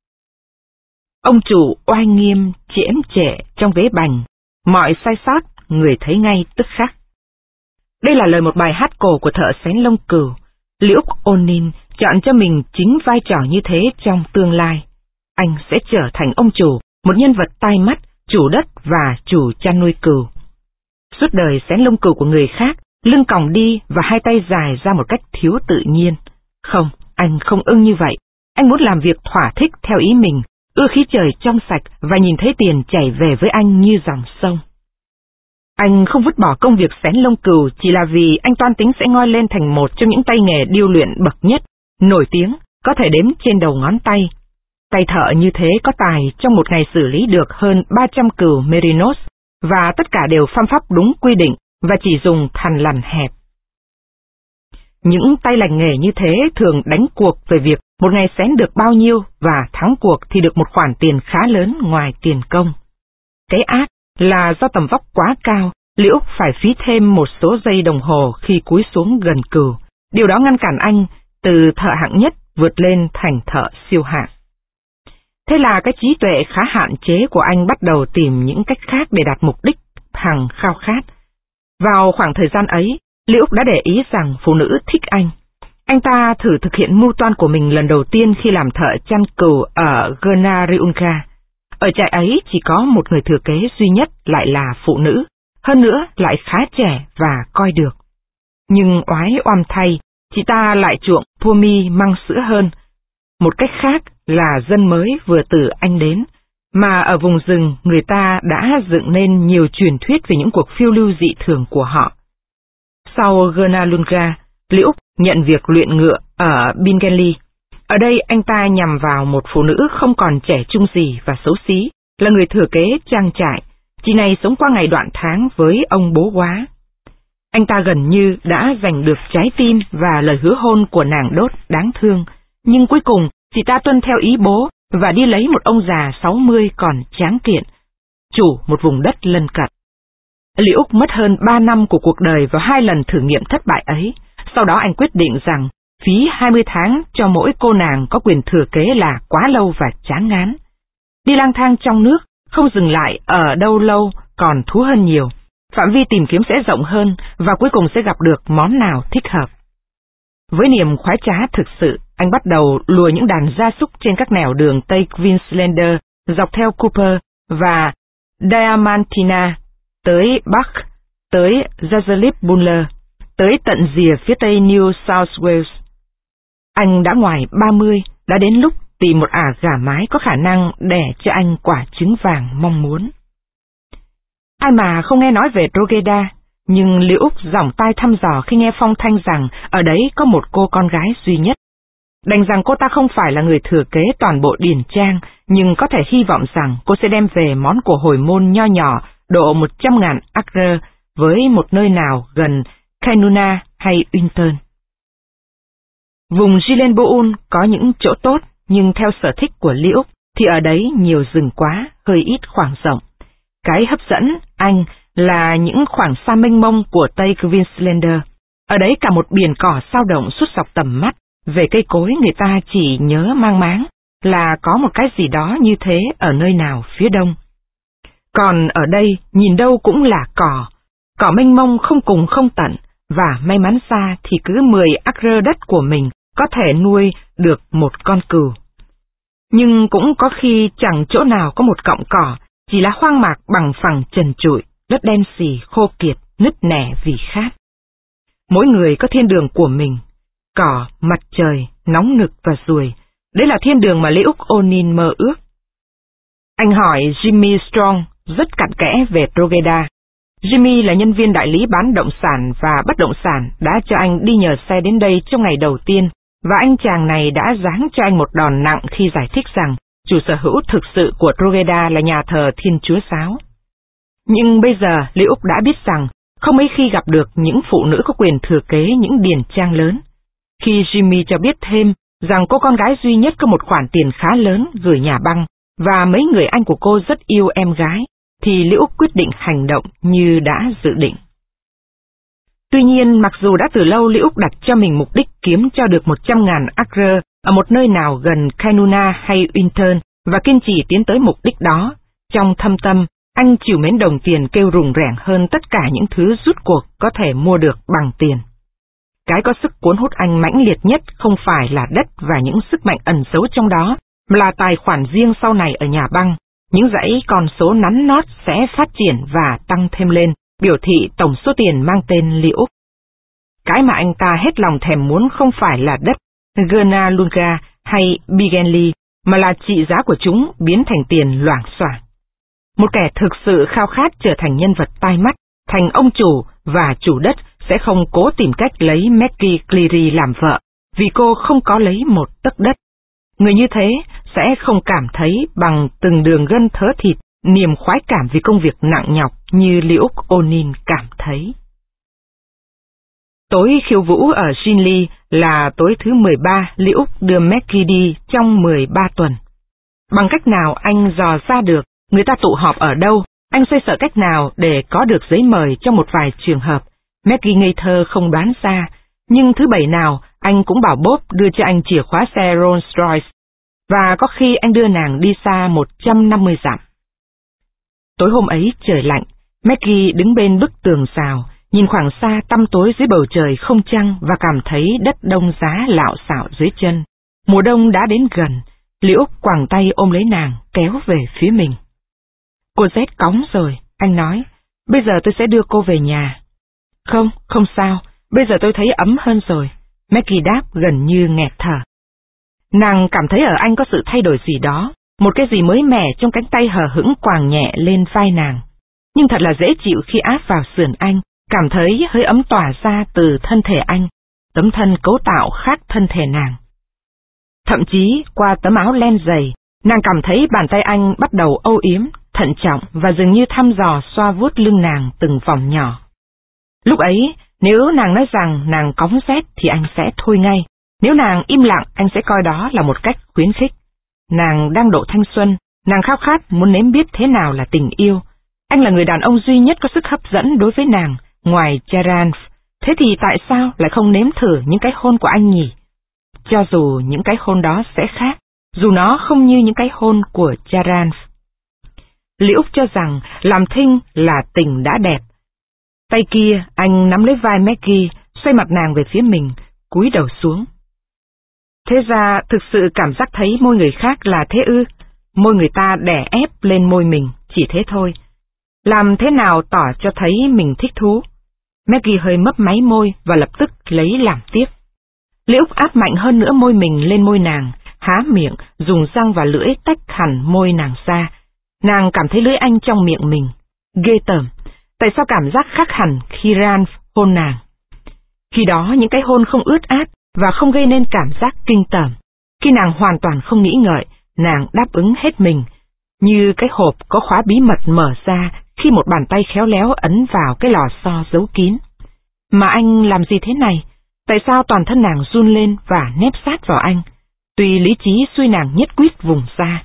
Ông chủ oai nghiêm, chiếm trệ trong vế bành, mọi sai sót người thấy ngay tức khắc. Đây là lời một bài hát cổ của thợ xén lông cừu. Liễu Onin chọn cho mình chính vai trò như thế trong tương lai. Anh sẽ trở thành ông chủ, một nhân vật tai mắt, chủ đất và chủ chăn nuôi cừu. Suốt đời xén lông cừu của người khác, lưng còng đi và hai tay dài ra một cách thiếu tự nhiên. Không, anh không ưng như vậy. Anh muốn làm việc thỏa thích theo ý mình, ưa khí trời trong sạch và nhìn thấy tiền chảy về với anh như dòng sông. Anh không vứt bỏ công việc xén lông cừu chỉ là vì anh toan tính sẽ ngoi lên thành một trong những tay nghề điêu luyện bậc nhất, nổi tiếng có thể đếm trên đầu ngón tay. Tay thợ như thế có tài trong một ngày xử lý được hơn 300 cừu Merinos, và tất cả đều phăm phắp đúng quy định và chỉ dùng thằn lằn hẹp. Những tay lành nghề như thế thường đánh cuộc về việc một ngày xén được bao nhiêu và thắng cuộc thì được một khoản tiền khá lớn ngoài tiền công. Cái ác là do tầm vóc quá cao, Lý Úc phải phí thêm một số giây đồng hồ khi cúi xuống gần cừu. Điều đó ngăn cản anh từ thợ hạng nhất vượt lên thành thợ siêu hạng. Thế là cái trí tuệ khá hạn chế của anh bắt đầu tìm những cách khác để đạt mục đích hằng khao khát. Vào khoảng thời gian ấy, Lý Úc đã để ý rằng phụ nữ thích anh. Anh ta thử thực hiện mưu toan của mình lần đầu tiên khi làm thợ chăn cừu ở Gernariunga. Ở trại ấy chỉ có một người thừa kế duy nhất lại là phụ nữ, hơn nữa lại khá trẻ và coi được. Nhưng oái oăm thay, chị ta lại chuộng Pumi măng sữa hơn. Một cách khác là dân mới vừa từ Anh đến, mà ở vùng rừng người ta đã dựng nên nhiều truyền thuyết về những cuộc phiêu lưu dị thường của họ. Sau Gernalunga, Lý Úc nhận việc luyện ngựa ở Bingenly. Ở đây anh ta nhằm vào một phụ nữ không còn trẻ trung gì và xấu xí, là người thừa kế trang trại. Chị này sống qua ngày đoạn tháng với ông bố quá. Anh ta gần như đã giành được trái tim và lời hứa hôn của nàng đốt đáng thương, nhưng cuối cùng chị ta tuân theo ý bố và đi lấy một ông già 60 còn tráng kiện, chủ một vùng đất lân cận. Lý Úc mất hơn 3 năm của cuộc đời vào 2 lần thử nghiệm thất bại ấy. Sau đó anh quyết định rằng phí 20 tháng cho mỗi cô nàng có quyền thừa kế là quá lâu và chán ngán. Đi lang thang trong nước, không dừng lại ở đâu lâu còn thú hơn nhiều. Phạm vi tìm kiếm sẽ rộng hơn và cuối cùng sẽ gặp được món nào thích hợp. Với niềm khoái trá thực sự, anh bắt đầu lùa những đàn gia súc trên các nẻo đường Tây Queenslander dọc theo Cooper và Diamantina tới Bắc, tới Zazelip Buller, tới tận rìa phía tây New South Wales. Anh đã ngoài 30, đã đến lúc tìm một ả gà mái có khả năng đẻ cho anh quả trứng vàng mong muốn. Ai mà không nghe nói về Drogheda, nhưng Lý Úc dòng tai thăm dò khi nghe phong thanh rằng ở đấy có một cô con gái duy nhất. Đành rằng cô ta không phải là người thừa kế toàn bộ điền trang, nhưng có thể hy vọng rằng cô sẽ đem về món của hồi môn nho nhỏ độ 100.000 acre với một nơi nào gần Kainuna hay Winton. Vùng Gilenboul có những chỗ tốt, nhưng theo sở thích của Lý Úc thì ở đấy nhiều rừng quá, hơi ít khoảng rộng. Cái hấp dẫn anh là những khoảng xa mênh mông của Tây Queenslander. Ở đấy cả một biển cỏ sao động suốt dọc tầm mắt. Về cây cối người ta chỉ nhớ mang máng là có một cái gì đó như thế ở nơi nào phía đông. Còn ở đây nhìn đâu cũng là cỏ mênh mông không cùng không tận, và may mắn ra thì cứ 10 acre đất của mình có thể nuôi được một con cừu. Nhưng cũng có khi chẳng chỗ nào có một cọng cỏ, chỉ là hoang mạc bằng phẳng trần trụi, đất đen xì, khô kiệt, nứt nẻ vì khát. Mỗi người có thiên đường của mình, cỏ, mặt trời, nóng nực và ruồi, đấy là thiên đường mà Lý Úc O'Neill mơ ước. Anh hỏi Jimmy Strong rất cặn kẽ về Drogheda. Jimmy là nhân viên đại lý bán động sản và bất động sản đã cho anh đi nhờ xe đến đây trong ngày đầu tiên, và anh chàng này đã giáng cho anh một đòn nặng khi giải thích rằng chủ sở hữu thực sự của Drogheda là nhà thờ Thiên Chúa Giáo. Nhưng bây giờ Lý Úc đã biết rằng không mấy khi gặp được những phụ nữ có quyền thừa kế những điền trang lớn. Khi Jimmy cho biết thêm rằng cô con gái duy nhất có một khoản tiền khá lớn gửi nhà băng và mấy người anh của cô rất yêu em gái, thì Lý Úc quyết định hành động như đã dự định. Tuy nhiên, mặc dù đã từ lâu Lý Úc đặt cho mình mục đích kiếm cho được 100.000 acre ở một nơi nào gần Kainuna hay Winton và kiên trì tiến tới mục đích đó, trong thâm tâm, anh chịu mến đồng tiền kêu rùng rẻng hơn tất cả những thứ rút cuộc có thể mua được bằng tiền. Cái có sức cuốn hút anh mãnh liệt nhất không phải là đất và những sức mạnh ẩn giấu trong đó, mà là tài khoản riêng sau này ở nhà băng. Những dãy con số nắn nót sẽ phát triển và tăng thêm lên, biểu thị tổng số tiền mang tên Lý Úc. Cái mà anh ta hết lòng thèm muốn không phải là đất Gernalunga hay Bingenly, mà là trị giá của chúng biến thành tiền loảng xoảng. Một kẻ thực sự khao khát trở thành nhân vật tai mắt, thành ông chủ và chủ đất sẽ không cố tìm cách lấy Maggie Cleary làm vợ, vì cô không có lấy một tấc đất. Người như thế sẽ không cảm thấy bằng từng đường gân thớ thịt niềm khoái cảm vì công việc nặng nhọc như Liễu Onin cảm thấy. Tối khiêu vũ ở Shinli là tối thứ 13 Liễu đưa Maggie đi trong 13 tuần. Bằng cách nào anh dò ra được người ta tụ họp ở đâu, anh xoay sở cách nào để có được giấy mời trong một vài trường hợp. Maggie ngây thơ không đoán ra, nhưng thứ bảy nào anh cũng bảo Bob đưa cho anh chìa khóa xe Rolls Royce, và có khi anh đưa nàng đi xa 150 dặm. Tối hôm ấy trời lạnh, Maggie đứng bên bức tường rào, nhìn khoảng xa tăm tối dưới bầu trời không trăng và cảm thấy đất đông giá lạo xạo dưới chân. Mùa đông đã đến gần, Liễu quàng tay ôm lấy nàng, kéo về phía mình. Cô rét cóng rồi, anh nói, bây giờ tôi sẽ đưa cô về nhà. Không sao, bây giờ tôi thấy ấm hơn rồi, Maggie đáp gần như nghẹt thở. Nàng cảm thấy ở anh có sự thay đổi gì đó, một cái gì mới mẻ trong cánh tay hờ hững quàng nhẹ lên vai nàng. Nhưng thật là dễ chịu khi áp vào sườn anh, cảm thấy hơi ấm tỏa ra từ thân thể anh, tấm thân cấu tạo khác thân thể nàng. Thậm chí qua tấm áo len dày, nàng cảm thấy bàn tay anh bắt đầu âu yếm, thận trọng và dường như thăm dò xoa vuốt lưng nàng từng vòng nhỏ. Lúc ấy, nếu nàng nói rằng nàng cóng rét thì anh sẽ thôi ngay. Nếu nàng im lặng, anh sẽ coi đó là một cách khuyến khích. Nàng đang độ thanh xuân, nàng khao khát muốn nếm biết thế nào là tình yêu. Anh là người đàn ông duy nhất có sức hấp dẫn đối với nàng, ngoài Charan. Thế thì tại sao lại không nếm thử những cái hôn của anh nhỉ? Cho dù những cái hôn đó sẽ khác, dù nó không như những cái hôn của Charan. Liễu cho rằng làm thinh là tình đã đẹp. Tay kia anh nắm lấy vai Maggie, xoay mặt nàng về phía mình, cúi đầu xuống. Thế ra thực sự cảm giác thấy môi người khác là thế ư? Môi người ta đè ép lên môi mình, chỉ thế thôi. Làm thế nào tỏ cho thấy mình thích thú? Maggie hơi mấp máy môi và lập tức lấy làm tiếc. Liễu áp mạnh hơn nữa môi mình lên môi nàng, há miệng, dùng răng và lưỡi tách hẳn môi nàng ra. Nàng cảm thấy lưỡi anh trong miệng mình. Ghê tởm, tại sao cảm giác khác hẳn khi Ralph hôn nàng? Khi đó những cái hôn không ướt át và không gây nên cảm giác kinh tởm. Khi nàng hoàn toàn không nghĩ ngợi, nàng đáp ứng hết mình, như cái hộp có khóa bí mật mở ra khi một bàn tay khéo léo ấn vào cái lò xo giấu kín. Mà anh làm gì thế này? Tại sao toàn thân nàng run lên và nép sát vào anh? Tuy lý trí xui nàng nhất quyết vùng ra.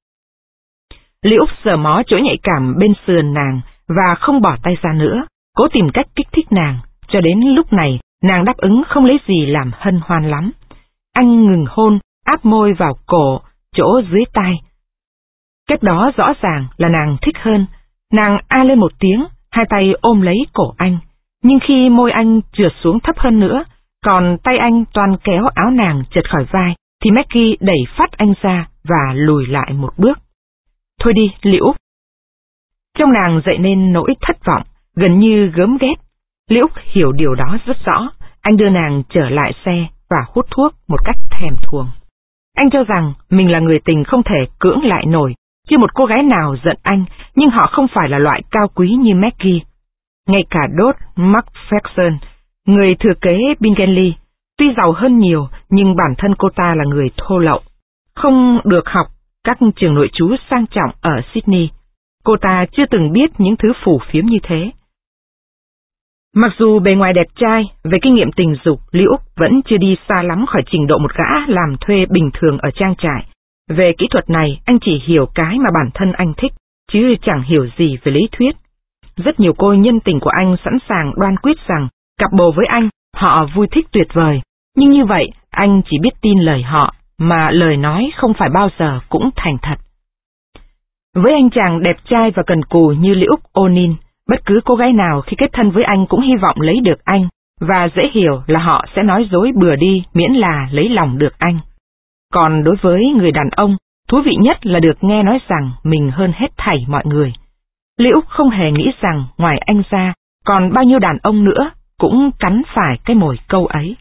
Liễu sờ mó chỗ nhạy cảm bên sườn nàng và không bỏ tay ra nữa, cố tìm cách kích thích nàng, cho đến lúc này nàng đáp ứng không lấy gì làm hân hoan lắm. Anh ngừng hôn, áp môi vào cổ, chỗ dưới tai. Cách đó rõ ràng là nàng thích hơn. Nàng a lên một tiếng, hai tay ôm lấy cổ anh. Nhưng khi môi anh trượt xuống thấp hơn nữa, còn tay anh toan kéo áo nàng chật khỏi vai, thì Maggie đẩy phát anh ra và lùi lại một bước. Thôi đi, Liễu. Trong nàng dậy nên nỗi thất vọng, gần như gớm ghét. Liễu hiểu điều đó rất rõ. Anh đưa nàng trở lại xe và hút thuốc một cách thèm thuồng. Anh cho rằng mình là người tình không thể cưỡng lại nổi. Chưa một cô gái nào giận anh, nhưng họ không phải là loại cao quý như Maggie. Ngay cả Dot McPherson, người thừa kế Bingley, tuy giàu hơn nhiều, nhưng bản thân cô ta là người thô lậu. Không được học các trường nội trú sang trọng ở Sydney. Cô ta chưa từng biết những thứ phù phiếm như thế. Mặc dù bề ngoài đẹp trai, về kinh nghiệm tình dục, Liễu vẫn chưa đi xa lắm khỏi trình độ một gã làm thuê bình thường ở trang trại. Về kỹ thuật này, anh chỉ hiểu cái mà bản thân anh thích, chứ chẳng hiểu gì về lý thuyết. Rất nhiều cô nhân tình của anh sẵn sàng đoan quyết rằng, cặp bồ với anh, họ vui thích tuyệt vời. Nhưng như vậy, anh chỉ biết tin lời họ, mà lời nói không phải bao giờ cũng thành thật. Với anh chàng đẹp trai và cần cù như Liễu Onin, bất cứ cô gái nào khi kết thân với anh cũng hy vọng lấy được anh, và dễ hiểu là họ sẽ nói dối bừa đi miễn là lấy lòng được anh. Còn đối với người đàn ông, thú vị nhất là được nghe nói rằng mình hơn hết thảy mọi người. Liễu không hề nghĩ rằng ngoài anh ra, còn bao nhiêu đàn ông nữa cũng cắn phải cái mồi câu ấy.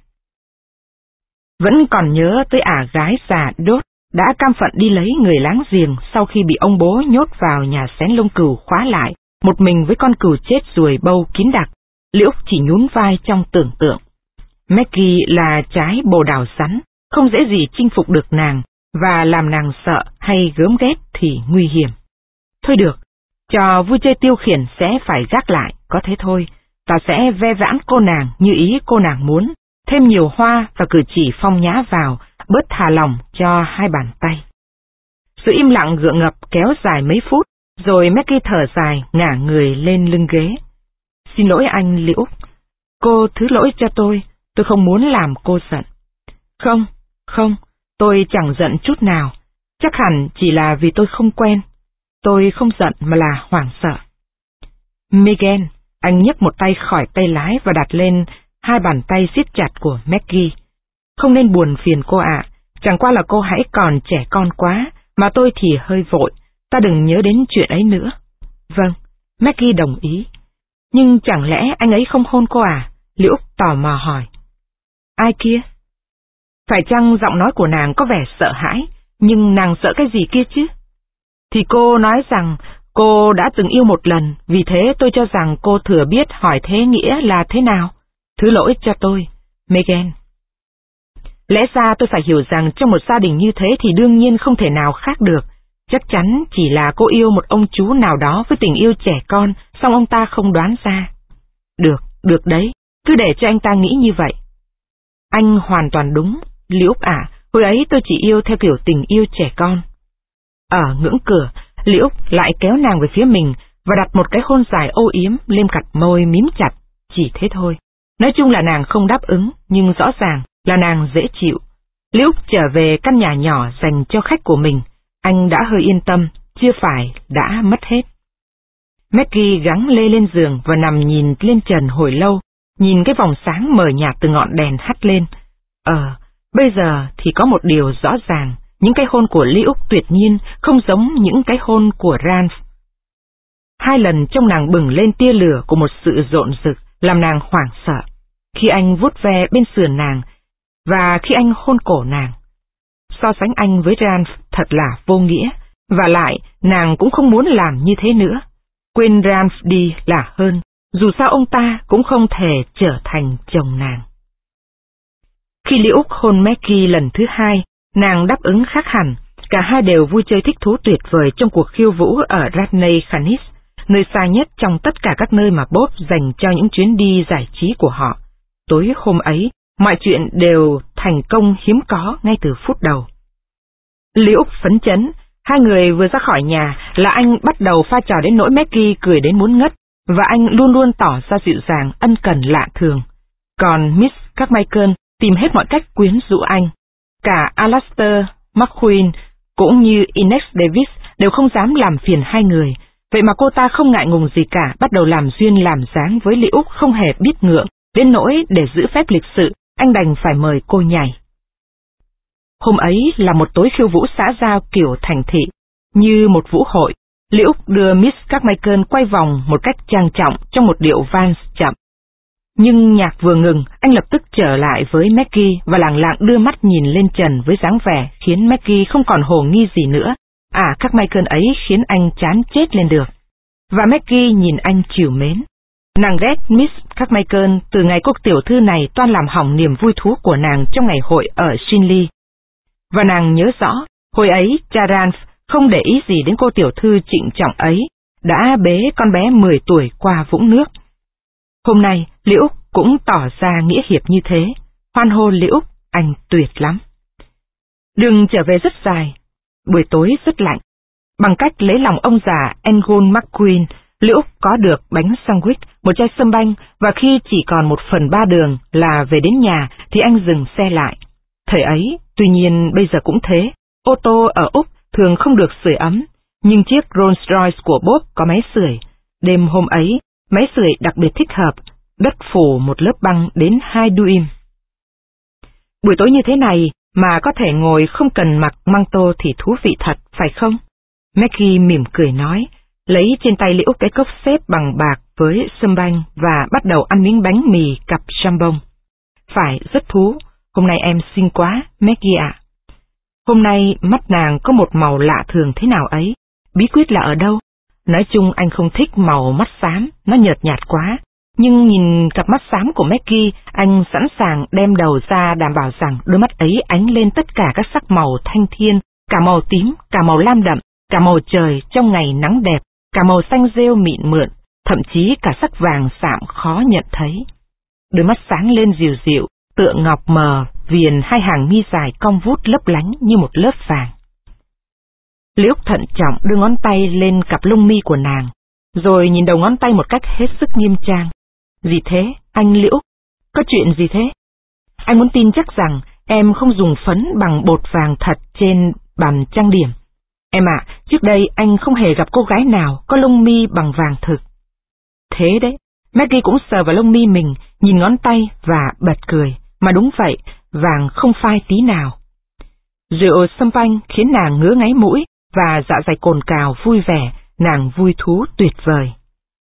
Vẫn còn nhớ tới gái già Đốt đã cam phận đi lấy người láng giềng sau khi bị ông bố nhốt vào nhà xén lông cừu khóa lại, một mình với con cừu chết ruồi bâu kín đặc. Liễu chỉ nhún vai trong tưởng tượng. Maggie là trái bồ đào rắn, không dễ gì chinh phục được nàng, và làm nàng sợ hay gớm ghét thì nguy hiểm. Thôi được, trò vui chơi tiêu khiển sẽ phải gác lại, có thế thôi. Ta sẽ ve vãn cô nàng như ý cô nàng muốn, thêm nhiều hoa và cử chỉ phong nhã vào, bớt thả lỏng cho hai bàn tay. Sự im lặng gượng ngập kéo dài mấy phút, rồi Maggie thở dài ngả người lên lưng ghế. Xin lỗi anh Liễu, cô thứ lỗi cho tôi không muốn làm cô giận. Không, tôi chẳng giận chút nào, chắc hẳn chỉ là vì tôi không quen. Tôi không giận mà là hoảng sợ. Megan, anh nhấc một tay khỏi tay lái và đặt lên hai bàn tay siết chặt của Maggie. Không nên buồn phiền cô ạ, chẳng qua là cô hãy còn trẻ con quá, mà tôi thì hơi vội, ta đừng nhớ đến chuyện ấy nữa. Vâng, Maggie đồng ý. Nhưng chẳng lẽ anh ấy không hôn cô à? Liễu tò mò hỏi. Ai kia? Phải chăng giọng nói của nàng có vẻ sợ hãi, nhưng nàng sợ cái gì kia chứ? Thì cô nói rằng cô đã từng yêu một lần, vì thế tôi cho rằng cô thừa biết hỏi thế nghĩa là thế nào. Thứ lỗi cho tôi, Megan. Lẽ ra tôi phải hiểu rằng trong một gia đình như thế thì đương nhiên không thể nào khác được. Chắc chắn chỉ là cô yêu một ông chú nào đó với tình yêu trẻ con, song ông ta không đoán ra. Được đấy, cứ để cho anh ta nghĩ như vậy. Anh hoàn toàn đúng, Liễu ạ, hồi ấy tôi chỉ yêu theo kiểu tình yêu trẻ con. Ở ngưỡng cửa, Liễu lại kéo nàng về phía mình và đặt một cái hôn dài âu yếm lên cặp môi mím chặt, chỉ thế thôi. Nói chung là nàng không đáp ứng, nhưng rõ ràng là nàng dễ chịu. Liễu trở về căn nhà nhỏ dành cho khách của mình, anh đã hơi yên tâm, chưa phải đã mất hết. Maggie gắng lê lên giường và nằm nhìn lên trần hồi lâu, nhìn cái vòng sáng mờ nhạt từ ngọn đèn hắt lên. Bây giờ thì có một điều rõ ràng, những cái hôn của Liễu tuyệt nhiên không giống những cái hôn của Ralph. Hai lần trong nàng bừng lên tia lửa của một sự rộn rực, làm nàng hoảng sợ. Khi anh vuốt ve bên sườn nàng, và khi anh hôn cổ nàng. So sánh anh với Ralph thật là vô nghĩa, và lại nàng cũng không muốn làm như thế nữa. Quên Ralph đi là hơn, dù sao ông ta cũng không thể trở thành chồng nàng. Khi Liễu hôn Maggie lần thứ hai, nàng đáp ứng khác hẳn, cả hai đều vui chơi thích thú tuyệt vời trong cuộc khiêu vũ ở Radney Khanis, nơi xa nhất trong tất cả các nơi mà Bob dành cho những chuyến đi giải trí của họ. Tối hôm ấy, mọi chuyện đều thành công hiếm có ngay từ phút đầu. Liễu phấn chấn, hai người vừa ra khỏi nhà là anh bắt đầu pha trò đến nỗi Maggie cười đến muốn ngất, và anh luôn luôn tỏ ra dịu dàng, ân cần lạ thường. Còn Miss Carmichael tìm hết mọi cách quyến rũ anh. Cả Alastair McQueen cũng như Inez Davis đều không dám làm phiền hai người, vậy mà cô ta không ngại ngùng gì cả, bắt đầu làm duyên làm dáng với Liễu không hề biết ngượng, đến nỗi để giữ phép lịch sự, anh đành phải mời cô nhảy. Hôm ấy là một tối khiêu vũ xã giao kiểu thành thị, như một vũ hội. Liễu đưa Miss Carmichael quay vòng một cách trang trọng trong một điệu vals chậm. Nhưng nhạc vừa ngừng, anh lập tức trở lại với Maggie và lẳng lặng đưa mắt nhìn lên trần với dáng vẻ khiến Maggie không còn hồ nghi gì nữa. Carmichael ấy khiến anh chán chết lên được. Và Maggie nhìn anh trìu mến. Nàng ghét Miss Carmichael từ ngày cô tiểu thư này toan làm hỏng niềm vui thú của nàng trong ngày hội ở Shinley. Và nàng nhớ rõ, hồi ấy cha Ralph không để ý gì đến cô tiểu thư trịnh trọng ấy, đã bế con bé 10 tuổi qua vũng nước. Hôm nay, Liễu cũng tỏ ra nghĩa hiệp như thế. Hoan hô Liễu, anh tuyệt lắm. Đường trở về rất dài, buổi tối rất lạnh. Bằng cách lấy lòng ông già Engel McQueen, Liễu có được bánh sandwich, một chai sâm banh, và khi chỉ còn 1/3 đường là về đến nhà thì anh dừng xe lại. Thời ấy, tuy nhiên bây giờ cũng thế, ô tô ở Úc thường không được sưởi ấm, nhưng chiếc Rolls Royce của Bob có máy sưởi. Đêm hôm ấy, máy sưởi đặc biệt thích hợp, đất phủ một lớp băng đến 2 duim. Buổi tối như thế này mà có thể ngồi không cần mặc măng tô thì thú vị thật, phải không? Maggie mỉm cười nói, lấy trên tay Liễu cái cốc xếp bằng bạc với sâm banh và bắt đầu ăn miếng bánh mì cặp jambon. Phải, rất thú, hôm nay em xinh quá, Maggie ạ. Hôm nay mắt nàng có một màu lạ thường thế nào ấy, bí quyết là ở đâu? Nói chung anh không thích màu mắt xám, nó nhợt nhạt quá, Nhưng nhìn cặp mắt xám của Maggie, anh sẵn sàng đem đầu ra đảm bảo rằng đôi mắt ấy ánh lên tất cả các sắc màu thanh thiên, cả màu tím, cả màu lam đậm, cả màu trời trong ngày nắng đẹp, cả màu xanh rêu mịn mượt, thậm chí cả sắc vàng sạm khó nhận thấy. Đôi mắt sáng lên dịu dịu, tựa ngọc mờ, viền hai hàng mi dài cong vút lấp lánh như một lớp vàng. Liễu thận trọng đưa ngón tay lên cặp lông mi của nàng, rồi nhìn đầu ngón tay một cách hết sức nghiêm trang. Gì thế, anh Liễu? Có chuyện gì thế? Anh muốn tin chắc rằng em không dùng phấn bằng bột vàng thật trên bàn trang điểm. Em ạ, trước đây anh không hề gặp cô gái nào có lông mi bằng vàng thực. Thế đấy, Maggie cũng sờ vào lông mi mình, nhìn ngón tay và bật cười. Mà đúng vậy, vàng không phai tí nào. Rượu champagne khiến nàng ngứa ngáy mũi và dạ dày cồn cào vui vẻ, nàng vui thú tuyệt vời.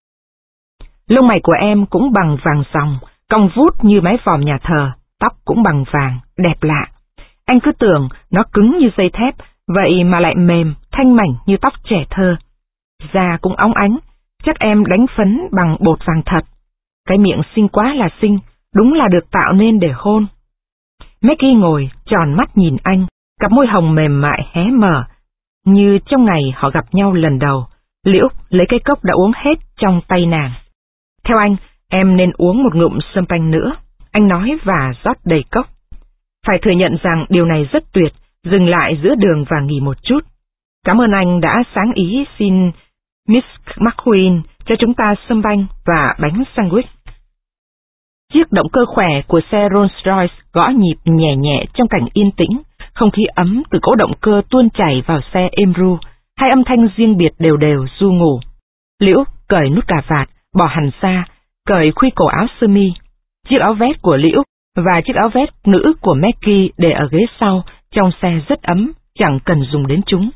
Lông mày của em cũng bằng vàng ròng, cong vút như mái vòm nhà thờ, tóc cũng bằng vàng, đẹp lạ. Anh cứ tưởng nó cứng như dây thép, vậy mà lại mềm, thanh mảnh như tóc trẻ thơ. Da cũng óng ánh, chắc em đánh phấn bằng bột vàng thật. Cái miệng xinh quá là xinh, đúng là được tạo nên để hôn. Maggie ngồi, tròn mắt nhìn anh, cặp môi hồng mềm mại hé mở, như trong ngày họ gặp nhau lần đầu. Liễu lấy cái cốc đã uống hết trong tay nàng. Theo anh, em nên uống một ngụm champagne nữa, anh nói và rót đầy cốc. Phải thừa nhận rằng điều này rất tuyệt, dừng lại giữa đường và nghỉ một chút. Cảm ơn anh đã sáng ý xin Miss McQueen cho chúng ta champagne và bánh sandwich. Chiếc động cơ khỏe của xe Rolls-Royce gõ nhịp nhẹ nhẹ trong cảnh yên tĩnh, không khí ấm từ cỗ động cơ tuôn chảy vào xe êm ru, hai âm thanh riêng biệt đều đều du ngủ. Liễu cởi nút cà vạt, bỏ hẳn ra, cởi khuy cổ áo sơ mi. Chiếc áo vest của Liễu và chiếc áo vest nữ của Maggie để ở ghế sau, trong xe rất ấm, chẳng cần dùng đến chúng.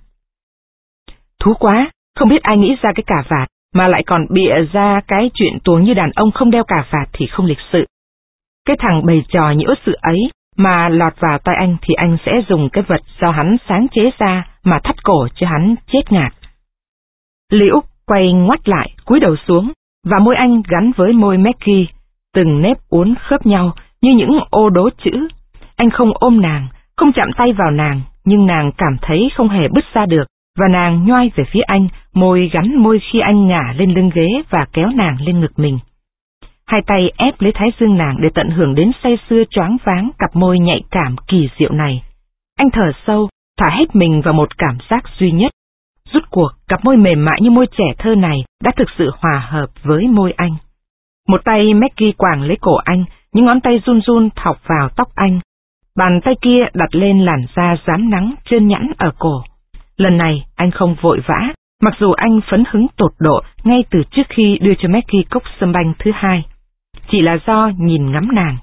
Thú quá, không biết ai nghĩ ra cái cà vạt, mà lại còn bịa ra cái chuyện tuồng như đàn ông không đeo cà vạt thì không lịch sự. Cái thằng bày trò nhiễu sự ấy mà lọt vào tay anh thì anh sẽ dùng cái vật do hắn sáng chế ra mà thắt cổ cho hắn chết ngạt. Liễu quay ngoắt lại, cúi đầu xuống, và môi anh gắn với môi Maggie, từng nếp uốn khớp nhau như những ô đố chữ. Anh không ôm nàng, không chạm tay vào nàng, nhưng nàng cảm thấy không hề bứt ra được, và nàng nhoai về phía anh, môi gắn môi khi anh ngả lên lưng ghế và kéo nàng lên ngực mình. Hai tay ép lấy thái dương nàng để tận hưởng đến say sưa choáng váng cặp môi nhạy cảm kỳ diệu này. Anh thở sâu, thả hết mình vào một cảm giác duy nhất. Rút cuộc, cặp môi mềm mại như môi trẻ thơ này đã thực sự hòa hợp với môi anh. Một tay Maggie quàng lấy cổ anh, những ngón tay run run thọc vào tóc anh. Bàn tay kia đặt lên làn da rám nắng trơn nhẵn ở cổ. Lần này anh không vội vã, mặc dù anh phấn hứng tột độ ngay từ trước khi đưa cho Maggie cốc champagne thứ hai. Chỉ là do nhìn ngắm nàng.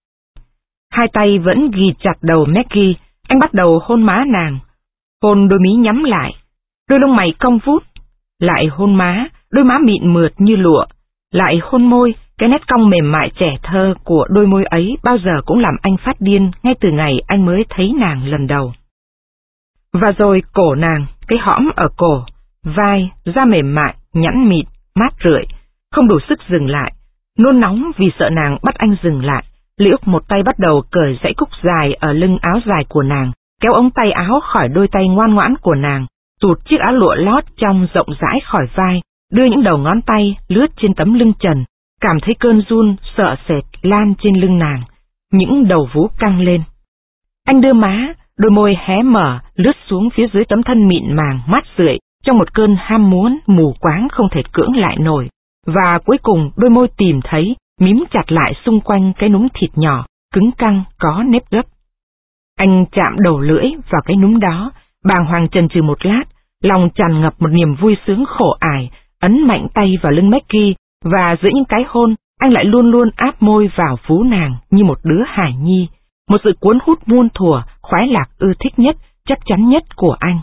Hai tay vẫn ghì chặt đầu Maggie, anh bắt đầu hôn má nàng. Hôn đôi mí nhắm lại, đôi lông mày cong vút, lại hôn má, đôi má mịn mượt như lụa, lại hôn môi, cái nét cong mềm mại trẻ thơ của đôi môi ấy bao giờ cũng làm anh phát điên ngay từ ngày anh mới thấy nàng lần đầu. Và rồi cổ nàng, cái hõm ở cổ, vai, da mềm mại, nhẵn mịn, mát rượi, không đủ sức dừng lại. Nôn nóng vì sợ nàng bắt anh dừng lại, Liễu một tay bắt đầu cởi dãy cúc dài ở lưng áo dài của nàng, kéo ống tay áo khỏi đôi tay ngoan ngoãn của nàng, tụt chiếc áo lụa lót trong rộng rãi khỏi vai, đưa những đầu ngón tay lướt trên tấm lưng trần, cảm thấy cơn run sợ sệt lan trên lưng nàng, những đầu vú căng lên. Anh đưa má, đôi môi hé mở, lướt xuống phía dưới tấm thân mịn màng mát rượi trong một cơn ham muốn mù quáng không thể cưỡng lại nổi, và cuối cùng đôi môi tìm thấy, mím chặt lại xung quanh cái núm thịt nhỏ, cứng căng, có nếp gấp. Anh chạm đầu lưỡi vào cái núm đó, bàng hoàng chần chừ một lát, lòng tràn ngập một niềm vui sướng khổ ải, ấn mạnh tay vào lưng Maggie, và giữa những cái hôn, anh lại luôn luôn áp môi vào vú nàng như một đứa hài nhi, một sự cuốn hút muôn thuở, khoái lạc ưa thích nhất, chắc chắn nhất của anh.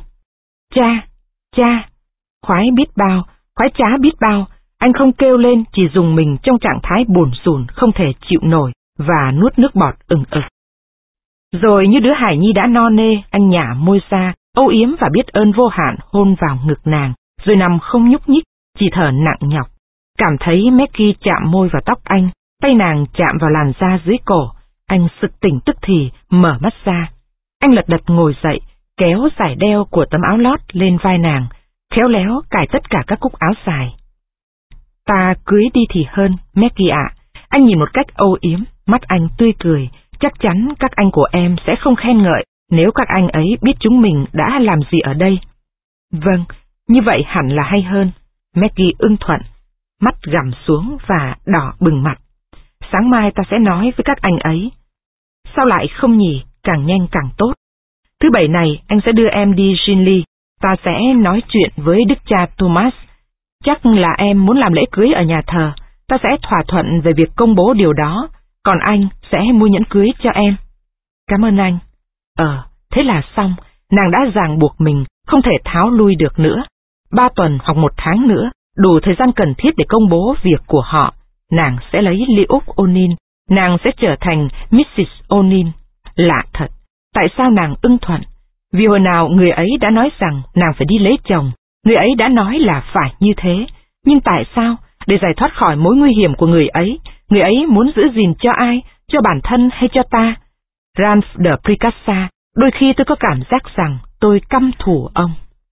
Cha, khoái biết bao, khoái trá biết bao, anh không kêu lên, chỉ dùng mình trong trạng thái buồn rùn không thể chịu nổi và nuốt nước bọt ừng ực. Rồi như đứa hài nhi đã no nê, anh nhả môi ra, âu yếm và biết ơn vô hạn hôn vào ngực nàng, rồi nằm không nhúc nhích, chỉ thở nặng nhọc. Cảm thấy Maggie chạm môi vào tóc anh, tay nàng chạm vào làn da dưới cổ. Anh sực tỉnh tức thì, mở mắt ra. Anh lật đật ngồi dậy, kéo dải đeo của tấm áo lót lên vai nàng, khéo léo cài tất cả các cúc áo dài. Ta cưới đi thì hơn, Maggie ạ. Anh nhìn một cách âu yếm, mắt anh tươi cười. Chắc chắn các anh của em sẽ không khen ngợi nếu các anh ấy biết chúng mình đã làm gì ở đây. Vâng, như vậy hẳn là hay hơn. Maggie ưng thuận, mắt gằm xuống và đỏ bừng mặt. Sáng mai ta sẽ nói với các anh ấy. Sao lại không nhỉ, càng nhanh càng tốt. Thứ Bảy này anh sẽ đưa em đi Ginley. Ta sẽ nói chuyện với đức cha Thomas. Chắc là em muốn làm lễ cưới ở nhà thờ. Ta sẽ thỏa thuận về việc công bố điều đó. Còn anh sẽ mua nhẫn cưới cho em. Cảm ơn anh. Thế là xong. Nàng đã ràng buộc mình, không thể tháo lui được nữa. 3 tuần hoặc 1 tháng nữa, đủ thời gian cần thiết để công bố việc của họ. Nàng sẽ lấy Liễu O'Neill. Nàng sẽ trở thành Mrs. O'Neill. Lạ thật. Tại sao nàng ưng thuận? Vì hồi nào người ấy đã nói rằng nàng phải đi lấy chồng. Người ấy đã nói là phải như thế. Nhưng tại sao? Để giải thoát khỏi mối nguy hiểm của người ấy muốn giữ gìn cho ai? Cho bản thân hay cho ta? Ralph de Pricassa, đôi khi tôi có cảm giác rằng tôi căm thù ông.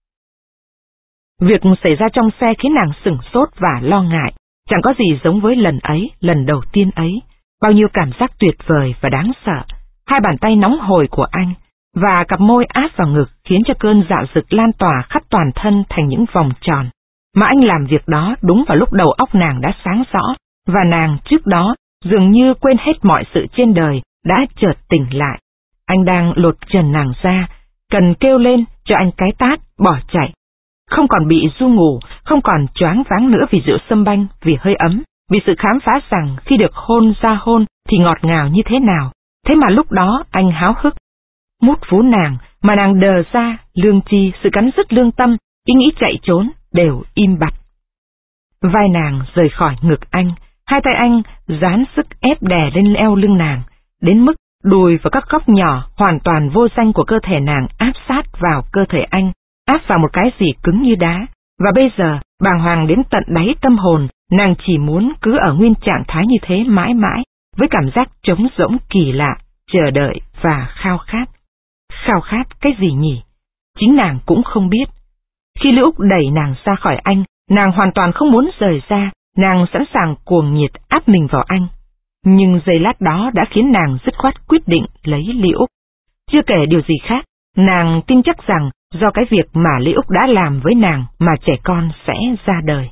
Việc xảy ra trong xe khiến nàng sửng sốt và lo ngại. Chẳng có gì giống với lần ấy, lần đầu tiên ấy. Bao nhiêu cảm giác tuyệt vời và đáng sợ. 2 bàn tay nóng hổi của anh và cặp môi áp vào ngực khiến cho cơn dạo dực lan tỏa khắp toàn thân thành những vòng tròn. Mà anh làm việc đó đúng vào lúc đầu óc nàng đã sáng rõ, và nàng trước đó dường như quên hết mọi sự trên đời đã chợt tỉnh lại. Anh đang lột trần nàng ra, cần kêu lên cho anh cái tát, bỏ chạy. Không còn bị ru ngủ, không còn choáng váng nữa vì rượu sâm banh, vì hơi ấm, vì sự khám phá rằng khi được hôn ra hôn thì ngọt ngào như thế nào. Thế mà lúc đó anh háo hức, mút vú nàng, mà nàng đờ ra, lương tri, sự cắn rứt lương tâm, ý nghĩ chạy trốn, đều im bặt. Vai nàng rời khỏi ngực anh, 2 tay anh dán sức ép đè lên eo lưng nàng, đến mức đùi và các góc nhỏ hoàn toàn vô danh của cơ thể nàng áp sát vào cơ thể anh, áp vào một cái gì cứng như đá. Và bây giờ, bàng hoàng đến tận đáy tâm hồn, nàng chỉ muốn cứ ở nguyên trạng thái như thế mãi mãi, với cảm giác trống rỗng kỳ lạ, chờ đợi và khao khát. Khao khát cái gì nhỉ? Chính nàng cũng không biết. Khi Liễu đẩy nàng ra khỏi anh, nàng hoàn toàn không muốn rời ra, nàng sẵn sàng cuồng nhiệt áp mình vào anh. Nhưng giây lát đó đã khiến nàng dứt khoát quyết định lấy Liễu. Chưa kể điều gì khác, nàng tin chắc rằng do cái việc mà Liễu đã làm với nàng mà trẻ con sẽ ra đời.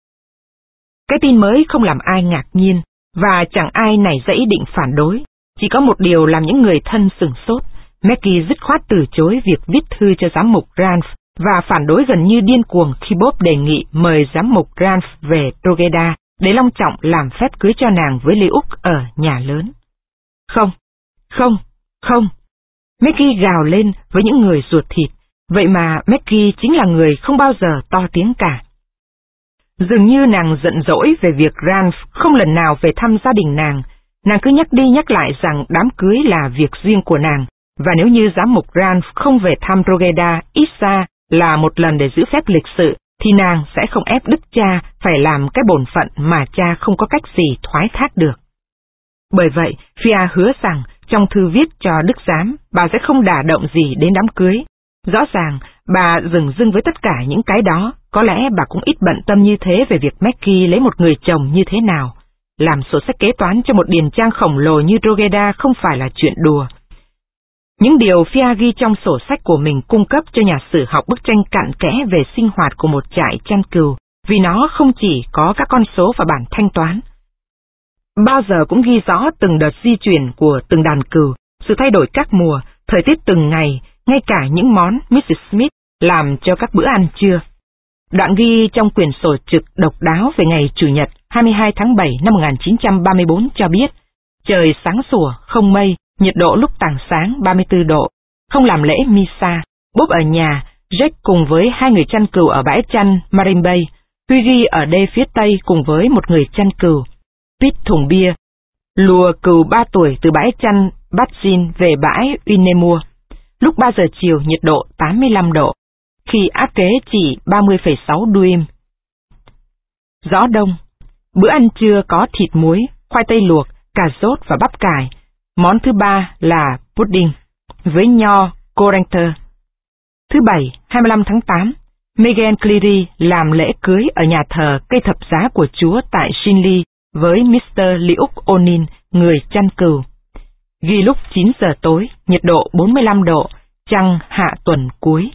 Cái tin mới không làm ai ngạc nhiên, và chẳng ai nảy ra ý định phản đối. Chỉ có một điều làm những người thân sửng sốt. Maggie dứt khoát từ chối việc viết thư cho giám mục Ralph và phản đối gần như điên cuồng khi Bob đề nghị mời giám mục Ralph về Drogheda để long trọng làm phép cưới cho nàng với Liễu ở nhà lớn. Không, không, không. Maggie gào lên với những người ruột thịt. Vậy mà Maggie chính là người không bao giờ to tiếng cả. Dường như nàng giận dỗi về việc Ralph không lần nào về thăm gia đình nàng. Nàng cứ nhắc đi nhắc lại rằng đám cưới là việc riêng của nàng, và nếu như giám mục Ralph không về thăm Drogheda ít ra là một lần để giữ phép lịch sự, thì nàng sẽ không ép đức cha phải làm cái bổn phận mà cha không có cách gì thoái thác được. Bởi vậy, Fia hứa rằng trong thư viết cho đức giám, bà sẽ không đả động gì đến đám cưới. Rõ ràng, bà dửng dưng với tất cả những cái đó, có lẽ bà cũng ít bận tâm như thế về việc Maggie lấy một người chồng như thế nào. Làm sổ sách kế toán cho một điền trang khổng lồ như Drogheda không phải là chuyện đùa. Những điều Fia ghi trong sổ sách của mình cung cấp cho nhà sử học bức tranh cặn kẽ về sinh hoạt của một trại chăn cừu, vì nó không chỉ có các con số và bảng thanh toán. Bao giờ cũng ghi rõ từng đợt di chuyển của từng đàn cừu, sự thay đổi các mùa, thời tiết từng ngày, ngay cả những món Mrs. Smith làm cho các bữa ăn trưa. Đoạn ghi trong quyển sổ trực độc đáo về ngày Chủ nhật 22 tháng 7 năm 1934 cho biết, trời sáng sủa, không mây, nhiệt độ lúc tảng sáng 34 độ, không làm lễ Misa, Bob ở nhà, Jack cùng với 2 người chăn cừu ở bãi chăn Marine Bay, Hughie ở đê phía tây cùng với một người chăn cừu, Pete thùng bia, lùa cừu 3 tuổi từ bãi chăn Batjin về bãi Uinemur. Lúc 3 giờ chiều nhiệt độ 85 độ, khi áp kế chỉ 30,6 duim. Gió đông, Bữa ăn trưa có thịt muối, khoai tây luộc, cà rốt và bắp cải. Món thứ ba là pudding với nho Corentin. Thứ Bảy, 25 tháng 8, Megan Cleary làm lễ cưới ở nhà thờ cây thập giá của Chúa tại Shinley với Mr. Liuk Onin, người chăn cừu. Ghi lúc 9 giờ tối, nhiệt độ 45 độ, trăng hạ tuần cuối.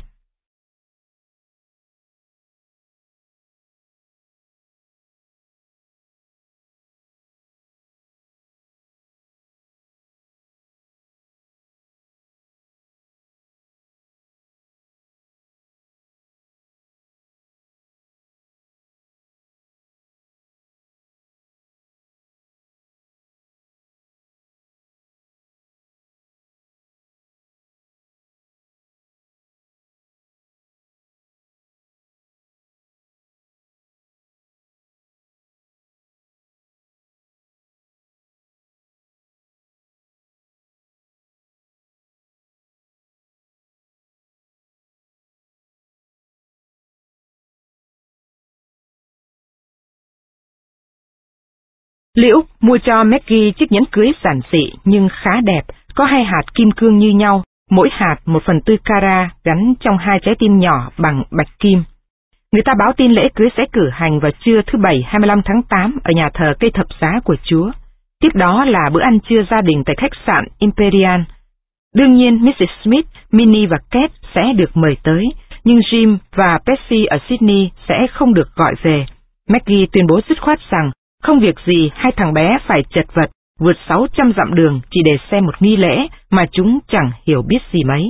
Liễu mua cho Maggie chiếc nhẫn cưới giản dị nhưng khá đẹp, có 2 hạt kim cương như nhau, mỗi hạt 1/4 carat gắn trong 2 trái tim nhỏ bằng bạch kim. Người ta báo tin lễ cưới sẽ cử hành vào trưa thứ Bảy 25 tháng 8 ở nhà thờ cây thập giá của Chúa. Tiếp đó là bữa ăn trưa gia đình tại khách sạn Imperial. Đương nhiên Mrs. Smith, Minnie và Kate sẽ được mời tới, nhưng Jim và Betsy ở Sydney sẽ không được gọi về. Maggie tuyên bố dứt khoát rằng không việc gì 2 thằng bé phải chật vật vượt 600 dặm đường chỉ để xem một nghi lễ mà chúng chẳng hiểu biết gì mấy.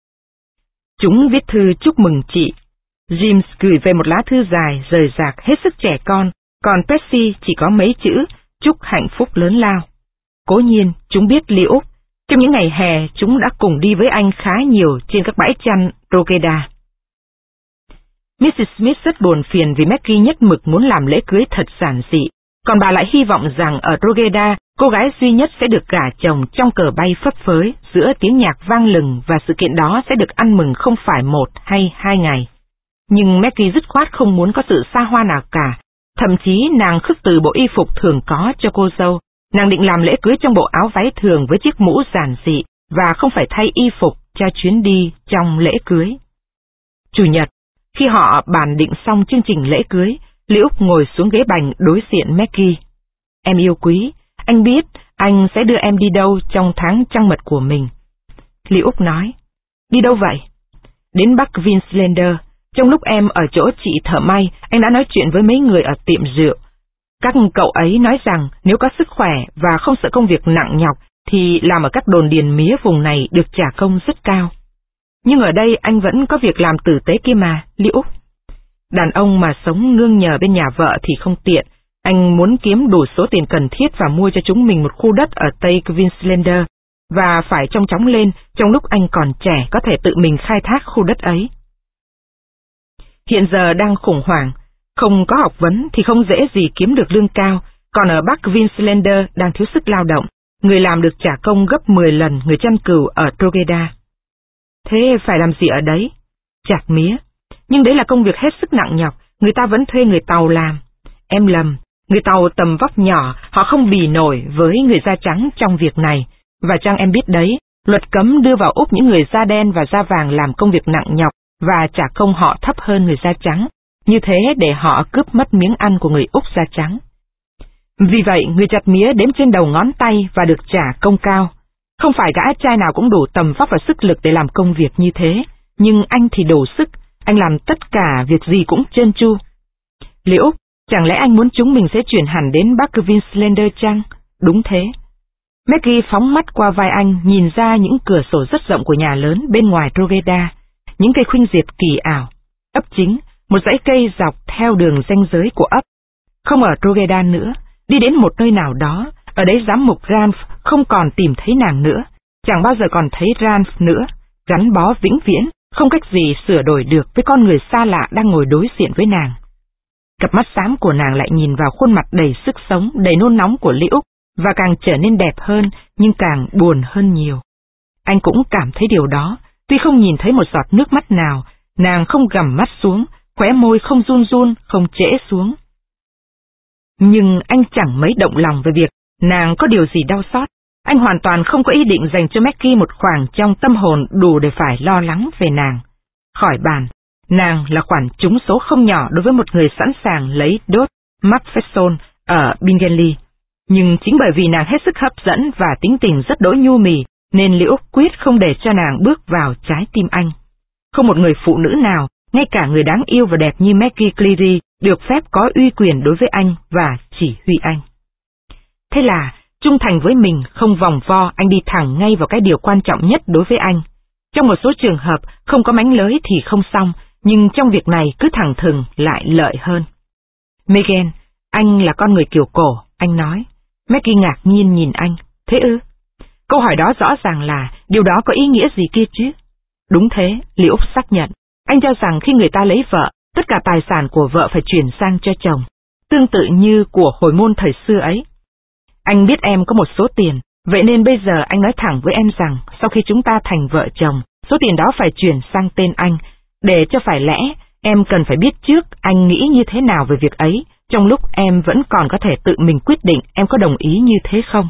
Chúng viết thư chúc mừng chị. James gửi về một lá thư dài, rời rạc, hết sức trẻ con, còn Betsy chỉ có mấy chữ chúc hạnh phúc lớn lao. Cố nhiên, chúng biết Liễu. Trong những ngày hè, chúng đã cùng đi với anh khá nhiều trên các bãi chăn Drogheda. Mrs. Smith rất buồn phiền vì Maggie nhất mực muốn làm lễ cưới thật giản dị, còn bà lại hy vọng rằng ở Drogheda, cô gái duy nhất sẽ được gả chồng trong cờ bay phấp phới giữa tiếng nhạc vang lừng và sự kiện đó sẽ được ăn mừng không phải 1 hay 2 ngày. Nhưng Maggie dứt khoát không muốn có sự xa hoa nào cả, thậm chí nàng khước từ bộ y phục thường có cho cô dâu. Nàng định làm lễ cưới trong bộ áo váy thường với chiếc mũ giản dị và không phải thay y phục cho chuyến đi trong lễ cưới. Chủ nhật, khi họ bàn định xong chương trình lễ cưới, Liễu ngồi xuống ghế bành đối diện Maggie. Em yêu quý, anh biết anh sẽ đưa em đi đâu trong tháng trăng mật của mình. Liễu nói, đi đâu vậy? Đến Bắc Vinslander. Trong lúc em ở chỗ chị thợ may, anh đã nói chuyện với mấy người ở tiệm rượu. Các cậu ấy nói rằng nếu có sức khỏe và không sợ công việc nặng nhọc thì làm ở các đồn điền mía vùng này được trả công rất cao. Nhưng ở đây anh vẫn có việc làm tử tế kia mà, Liễu. Đàn ông mà sống nương nhờ bên nhà vợ thì không tiện. Anh muốn kiếm đủ số tiền cần thiết và mua cho chúng mình một khu đất ở Tây Queenslander, và phải chóng chóng lên trong lúc anh còn trẻ có thể tự mình khai thác khu đất ấy. Hiện giờ đang khủng hoảng, không có học vấn thì không dễ gì kiếm được lương cao, còn ở Bắc Vinslander đang thiếu sức lao động, người làm được trả công gấp 10 lần người chăn cừu ở Drogheda. Thế phải làm gì ở đấy? Chặt mía. Nhưng đấy là công việc hết sức nặng nhọc, người ta vẫn thuê người Tàu làm. Em lầm, người Tàu tầm vóc nhỏ, họ không bì nổi với người da trắng trong việc này. Và chăng em biết đấy, luật cấm đưa vào Úc những người da đen và da vàng làm công việc nặng nhọc và trả công họ thấp hơn người da trắng, như thế để họ cướp mất miếng ăn của người Úc da trắng. Vì vậy, người chặt mía đếm trên đầu ngón tay và được trả công cao. Không phải gã trai nào cũng đủ tầm vóc và sức lực để làm công việc như thế, nhưng anh thì đủ sức, anh làm tất cả việc gì cũng trơn tru. Liễu, chẳng lẽ anh muốn chúng mình sẽ chuyển hẳn đến Bắc Vinslander chăng? Đúng thế. Maggie phóng mắt qua vai anh, nhìn ra những cửa sổ rất rộng của nhà lớn bên ngoài Drogheda, những cây khuynh diệp kỳ ảo. Ấp chính, một dãy cây dọc theo đường ranh giới của ấp. Không ở Drogheda nữa, đi đến một nơi nào đó, ở đấy giám mục Ranf không còn tìm thấy nàng nữa, chẳng bao giờ còn thấy Ranf nữa, gắn bó vĩnh viễn, không cách gì sửa đổi được với con người xa lạ đang ngồi đối diện với nàng. Cặp mắt xám của nàng lại nhìn vào khuôn mặt đầy sức sống, đầy nôn nóng của Liễu, và càng trở nên đẹp hơn, nhưng càng buồn hơn nhiều. Anh cũng cảm thấy điều đó, tuy không nhìn thấy một giọt nước mắt nào, nàng không gằm mắt xuống, khóe môi không run run, không trễ xuống. Nhưng anh chẳng mấy động lòng về việc nàng có điều gì đau xót. Anh hoàn toàn không có ý định dành cho Maggie một khoảng trong tâm hồn đủ để phải lo lắng về nàng. Khỏi bàn, nàng là khoản trúng số không nhỏ đối với một người sẵn sàng lấy đốt Macpherson ở Bingley. Nhưng chính bởi vì nàng hết sức hấp dẫn và tính tình rất đỗi nhu mì, nên Liễu quyết không để cho nàng bước vào trái tim anh. Không một người phụ nữ nào, ngay cả người đáng yêu và đẹp như Maggie Cleary, được phép có uy quyền đối với anh và chỉ huy anh. Thế là, trung thành với mình, không vòng vo, anh đi thẳng ngay vào cái điều quan trọng nhất đối với anh. Trong một số trường hợp, không có mánh lới thì không xong, nhưng trong việc này cứ thẳng thừng lại lợi hơn. Megan, anh là con người kiểu cổ, anh nói. Maggie ngạc nhiên nhìn anh. Thế ư? Câu hỏi đó rõ ràng là, điều đó có ý nghĩa gì kia chứ? Đúng thế, Liễu xác nhận. Anh cho rằng khi người ta lấy vợ, tất cả tài sản của vợ phải chuyển sang cho chồng, tương tự như của hồi môn thời xưa ấy. Anh biết em có một số tiền, vậy nên bây giờ anh nói thẳng với em rằng, sau khi chúng ta thành vợ chồng, số tiền đó phải chuyển sang tên anh, để cho phải lẽ, em cần phải biết trước anh nghĩ như thế nào về việc ấy, trong lúc em vẫn còn có thể tự mình quyết định em có đồng ý như thế không.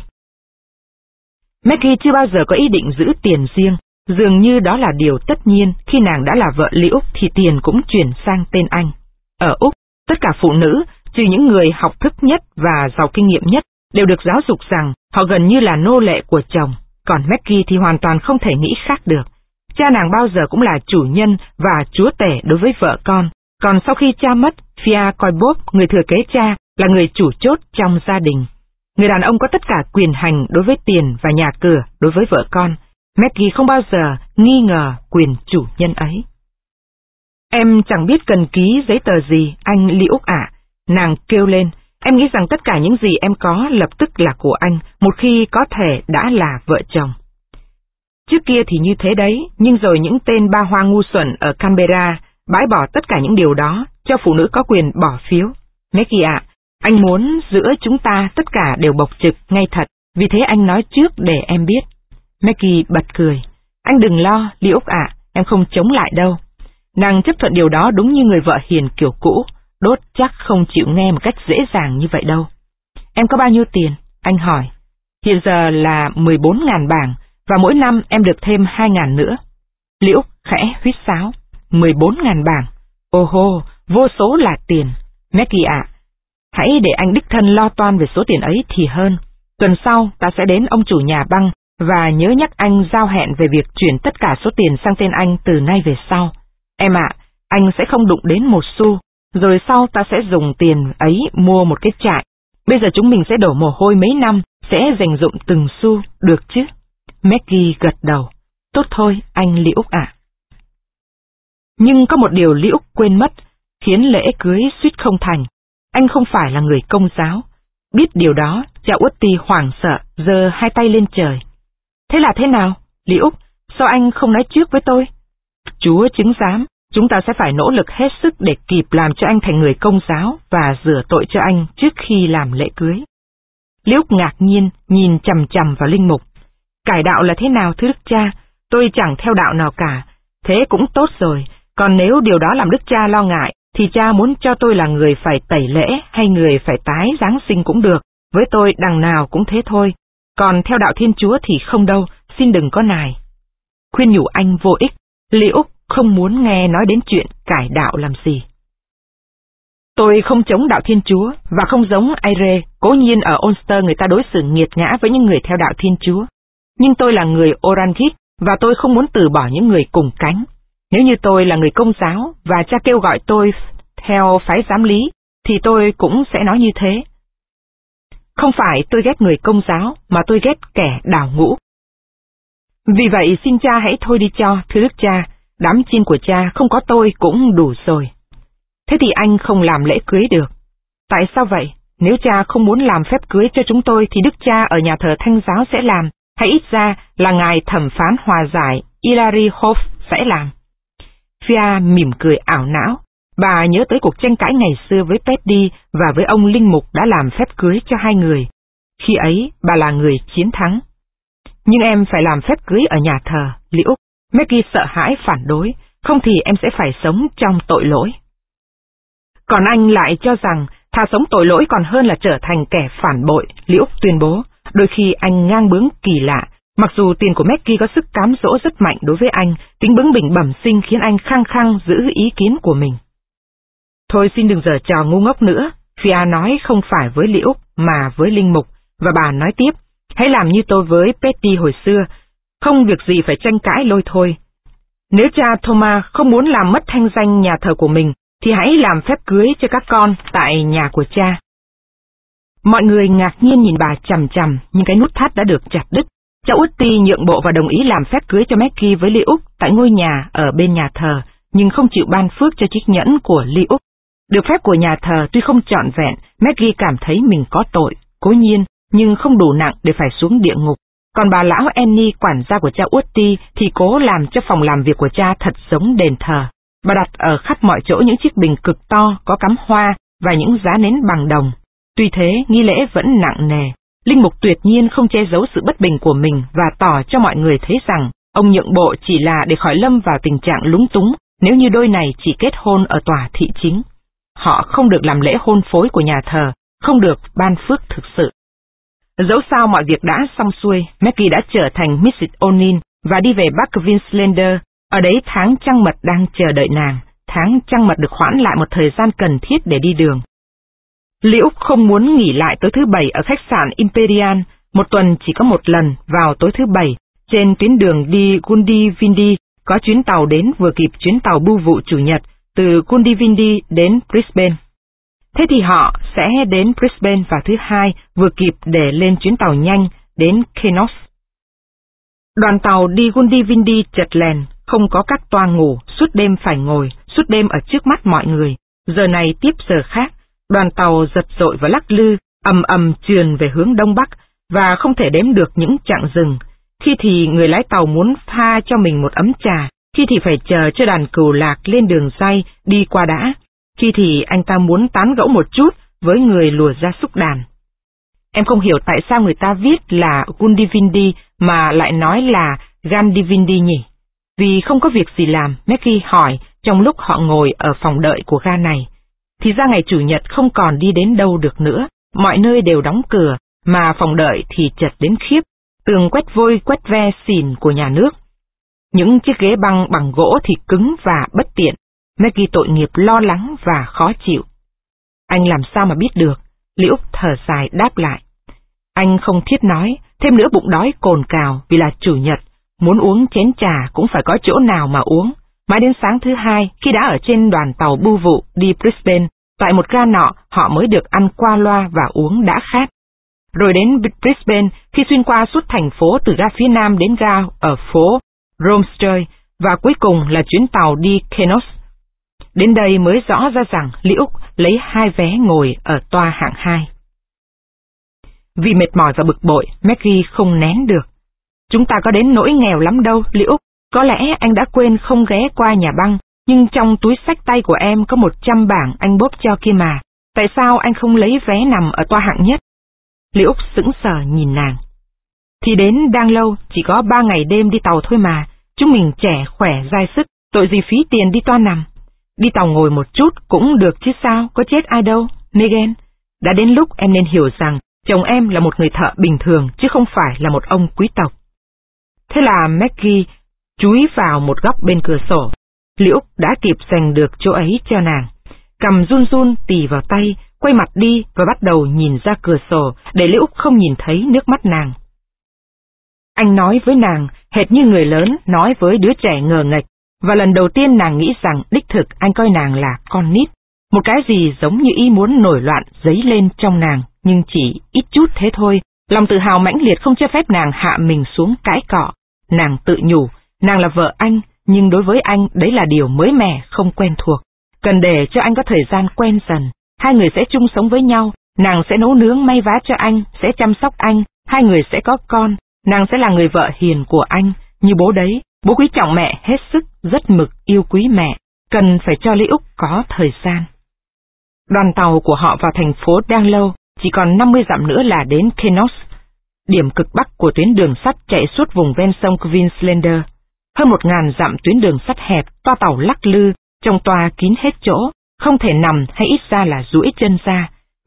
Maggie chưa bao giờ có ý định giữ tiền riêng, dường như đó là điều tất nhiên, khi nàng đã là vợ Liễu thì tiền cũng chuyển sang tên anh. Ở Úc, tất cả phụ nữ, trừ những người học thức nhất và giàu kinh nghiệm nhất, đều được giáo dục rằng họ gần như là nô lệ của chồng, còn Maggie thì hoàn toàn không thể nghĩ khác được. Cha nàng bao giờ cũng là chủ nhân và chúa tể đối với vợ con, còn sau khi cha mất, Fia coi Bob, người thừa kế cha, là người chủ chốt trong gia đình. Người đàn ông có tất cả quyền hành đối với tiền và nhà cửa đối với vợ con. Maggie không bao giờ nghi ngờ quyền chủ nhân ấy. Em chẳng biết cần ký giấy tờ gì, anh Liễu ạ. Nàng kêu lên, em nghĩ rằng tất cả những gì em có lập tức là của anh, một khi có thể đã là vợ chồng. Trước kia thì như thế đấy, nhưng rồi những tên ba hoa ngu xuẩn ở Canberra bãi bỏ tất cả những điều đó, cho phụ nữ có quyền bỏ phiếu. Maggie ạ, anh muốn giữa chúng ta tất cả đều bộc trực ngay thật, vì thế anh nói trước để em biết. Maggie bật cười. Anh đừng lo, Liễu ạ, em không chống lại đâu. Nàng chấp thuận điều đó đúng như người vợ hiền kiểu cũ, Đốt chắc không chịu nghe một cách dễ dàng như vậy đâu. Em có bao nhiêu tiền? Anh hỏi. Hiện giờ là 14.000 bảng, và mỗi năm em được thêm 2.000 nữa. Liễu khẽ huýt sáo. 14.000 bảng. Ồ hô, vô số là tiền. Maggie ạ, hãy để anh đích thân lo toan về số tiền ấy thì hơn. Tuần sau ta sẽ đến ông chủ nhà băng và nhớ nhắc anh giao hẹn về việc chuyển tất cả số tiền sang tên anh từ nay về sau. Em ạ, anh sẽ không đụng đến một xu, rồi sau ta sẽ dùng tiền ấy mua một cái trại. Bây giờ chúng mình sẽ đổ mồ hôi mấy năm, sẽ dành dụm từng xu, được chứ? Maggie gật đầu. Tốt thôi, anh Liễu ạ. Nhưng có một điều Liễu quên mất, khiến lễ cưới suýt không thành. Anh không phải là người Công giáo. Biết điều đó, cha Uất-ti hoảng sợ, giơ hai tay lên trời. Thế là thế nào, Liễu? Sao anh không nói trước với tôi? Chúa chứng giám, chúng ta sẽ phải nỗ lực hết sức để kịp làm cho anh thành người Công giáo và rửa tội cho anh trước khi làm lễ cưới. Liễu ngạc nhiên nhìn chằm chằm vào linh mục. Cải đạo là thế nào thưa đức cha? Tôi chẳng theo đạo nào cả. Thế cũng tốt rồi, còn nếu điều đó làm đức cha lo ngại, thì cha muốn cho tôi là người phải tẩy lễ hay người phải tái Giáng sinh cũng được, với tôi đằng nào cũng thế thôi. Còn theo đạo Thiên Chúa thì không đâu, xin đừng có nài. Khuyên nhủ anh vô ích, Liễu không muốn nghe nói đến chuyện cải đạo làm gì. Tôi không chống đạo Thiên Chúa và không giống Aire, cố nhiên ở Ulster người ta đối xử nghiệt ngã với những người theo đạo Thiên Chúa. Nhưng tôi là người Orangist và tôi không muốn từ bỏ những người cùng cánh. Nếu như tôi là người Công giáo và cha kêu gọi tôi theo phái giám lý, thì tôi cũng sẽ nói như thế. Không phải tôi ghét người Công giáo, mà tôi ghét kẻ đào ngũ. Vì vậy xin cha hãy thôi đi cho, thưa đức cha, đám chiên của cha không có tôi cũng đủ rồi. Thế thì anh không làm lễ cưới được. Tại sao vậy? Nếu cha không muốn làm phép cưới cho chúng tôi thì đức cha ở nhà thờ Thanh giáo sẽ làm, hay ít ra là ngài thẩm phán hòa giải Hilary Hoff sẽ làm. Fia mỉm cười ảo não. Bà nhớ tới cuộc tranh cãi ngày xưa với Teddy và với ông linh mục đã làm phép cưới cho hai người. Khi ấy, bà là người chiến thắng. Nhưng em phải làm phép cưới ở nhà thờ, Liễu. Maggie sợ hãi phản đối, không thì em sẽ phải sống trong tội lỗi. Còn anh lại cho rằng Thà sống tội lỗi còn hơn là trở thành kẻ phản bội, Lý Úc tuyên bố. Đôi khi anh ngang bướng kỳ lạ. Mặc dù tiền của Maggie có sức cám dỗ rất mạnh đối với anh, tính bướng bỉnh bẩm sinh khiến anh khăng khăng giữ ý kiến của mình. Thôi xin đừng giở trò ngu ngốc nữa, Fia nói không phải với Lý Úc mà với Linh Mục, và bà nói tiếp, hãy làm như tôi với Petty hồi xưa, không việc gì phải tranh cãi lôi thôi. Nếu cha Thomas không muốn làm mất thanh danh nhà thờ của mình, thì hãy làm phép cưới cho các con tại nhà của cha. Mọi người ngạc nhiên nhìn bà chằm chằm, nhưng cái nút thắt đã được chặt đứt. Cháu Uti nhượng bộ và đồng ý làm phép cưới cho Maggie với Lý Úc tại ngôi nhà ở bên nhà thờ, nhưng không chịu ban phước cho chiếc nhẫn của Lý Úc. Được phép của nhà thờ tuy không trọn vẹn, Maggie cảm thấy mình có tội, cố nhiên, nhưng không đủ nặng để phải xuống địa ngục. Còn bà lão Annie, quản gia của cha Uti, thì cố làm cho phòng làm việc của cha thật giống đền thờ. Bà đặt ở khắp mọi chỗ những chiếc bình cực to có cắm hoa và những giá nến bằng đồng. Tuy thế, nghi lễ vẫn nặng nề. Linh Mục tuyệt nhiên không che giấu sự bất bình của mình và tỏ cho mọi người thấy rằng ông nhượng bộ chỉ là để khỏi lâm vào tình trạng lúng túng nếu như đôi này chỉ kết hôn ở tòa thị chính. Họ không được làm lễ hôn phối của nhà thờ, không được ban phước thực sự. Dẫu sao mọi việc đã xong xuôi, Maggie đã trở thành Mrs. O'Neill và đi về Bắc Vinslander. Ở đấy tháng trăng mật đang chờ đợi nàng. Tháng trăng mật được hoãn lại một thời gian cần thiết để đi đường. Lý Úc không muốn nghỉ lại tối thứ Bảy ở khách sạn Imperial, một tuần chỉ có một lần vào tối thứ Bảy. Trên tuyến đường đi Gundivindi có chuyến tàu đến vừa kịp chuyến tàu bưu vụ Chủ nhật từ Gundivindi đến Brisbane. Thế thì họ sẽ đến Brisbane vào thứ Hai vừa kịp để lên chuyến tàu nhanh đến Kenos. Đoàn tàu đi Gundivindi chật lèn, không có các toa ngủ, suốt đêm phải ngồi, suốt đêm ở trước mắt mọi người. Giờ này tiếp giờ khác, đoàn tàu giật dội và lắc lư, ầm ầm trườn về hướng đông bắc và không thể đếm được những chặng dừng. Khi thì người lái tàu muốn pha cho mình một ấm trà, khi thì phải chờ cho đàn cừu lạc lên đường ray đi qua đã, khi thì anh ta muốn tán gẫu một chút với người lùa gia súc đàn. Em không hiểu tại sao người ta viết là Gundivindi mà lại nói là Gandivindi nhỉ? Vì không có việc gì làm, Maggie hỏi trong lúc họ ngồi ở phòng đợi của ga này. Thì ra ngày Chủ nhật không còn đi đến đâu được nữa, mọi nơi đều đóng cửa, mà phòng đợi thì chật đến khiếp, tường quét vôi quét ve xìn của nhà nước. Những chiếc ghế băng bằng gỗ thì cứng và bất tiện. Maggie tội nghiệp lo lắng và khó chịu. Anh làm sao mà biết được? Lý Úc thở dài đáp lại. Anh không thiết nói, thêm nữa bụng đói cồn cào vì là Chủ nhật, muốn uống chén trà cũng phải có chỗ nào mà uống. Mãi đến sáng thứ Hai, khi đã ở trên đoàn tàu bưu vụ đi Brisbane, tại một ga nọ họ mới được ăn qua loa và uống đã khát. Rồi đến Brisbane, khi xuyên qua suốt thành phố từ ga phía nam đến ga ở phố Romsey, và cuối cùng là chuyến tàu đi Kenos. Đến đây mới rõ ra rằng Lý Úc lấy 2 vé ngồi ở toa hạng 2. Vì mệt mỏi và bực bội, Maggie không nén được. Chúng ta có đến nỗi nghèo lắm đâu, Lý Úc. Có lẽ anh đã quên không ghé qua nhà băng, nhưng trong túi xách tay của em có 100 bảng anh bóp cho kia mà. Tại sao anh không lấy vé nằm ở toa hạng nhất? Lý Úc sững sờ nhìn nàng. Thì đến đang lâu, chỉ có 3 ngày đêm đi tàu thôi mà. Chúng mình trẻ khỏe dai sức, tội gì phí tiền đi toa nằm. Đi tàu ngồi một chút cũng được chứ sao, có chết ai đâu, Megan. Đã đến lúc em nên hiểu rằng chồng em là một người thợ bình thường chứ không phải là một ông quý tộc. Thế là Maggie chúi vào một góc bên cửa sổ. Lý Úc đã kịp giành được chỗ ấy cho nàng. Cầm run run tì vào tay, quay mặt đi và bắt đầu nhìn ra cửa sổ để Lý Úc không nhìn thấy nước mắt nàng. Anh nói với nàng hệt như người lớn nói với đứa trẻ ngờ nghệch, và lần đầu tiên nàng nghĩ rằng đích thực anh coi nàng là con nít. Một cái gì giống như ý muốn nổi loạn dấy lên trong nàng, nhưng chỉ ít chút thế thôi. Lòng tự hào mãnh liệt không cho phép nàng hạ mình xuống cãi cọ. Nàng tự nhủ, nàng là vợ anh, nhưng đối với anh đấy là điều mới mẻ, không quen thuộc. Cần để cho anh có thời gian quen dần. Hai người sẽ chung sống với nhau, nàng sẽ nấu nướng may vá cho anh, sẽ chăm sóc anh, hai người sẽ có con. Nàng sẽ là người vợ hiền của anh, như bố đấy. Bố quý trọng mẹ hết sức, rất mực yêu quý mẹ. Cần phải cho Lý Úc có thời gian. Đoàn tàu của họ vào thành phố đang lâu, chỉ còn 50 dặm nữa là đến Kenos, điểm cực bắc của tuyến đường sắt chạy suốt vùng ven sông Queenslander. Hơn 1000 dặm tuyến đường sắt hẹp, toa tàu lắc lư, trong toa kín hết chỗ, không thể nằm hay ít ra là duỗi chân ra.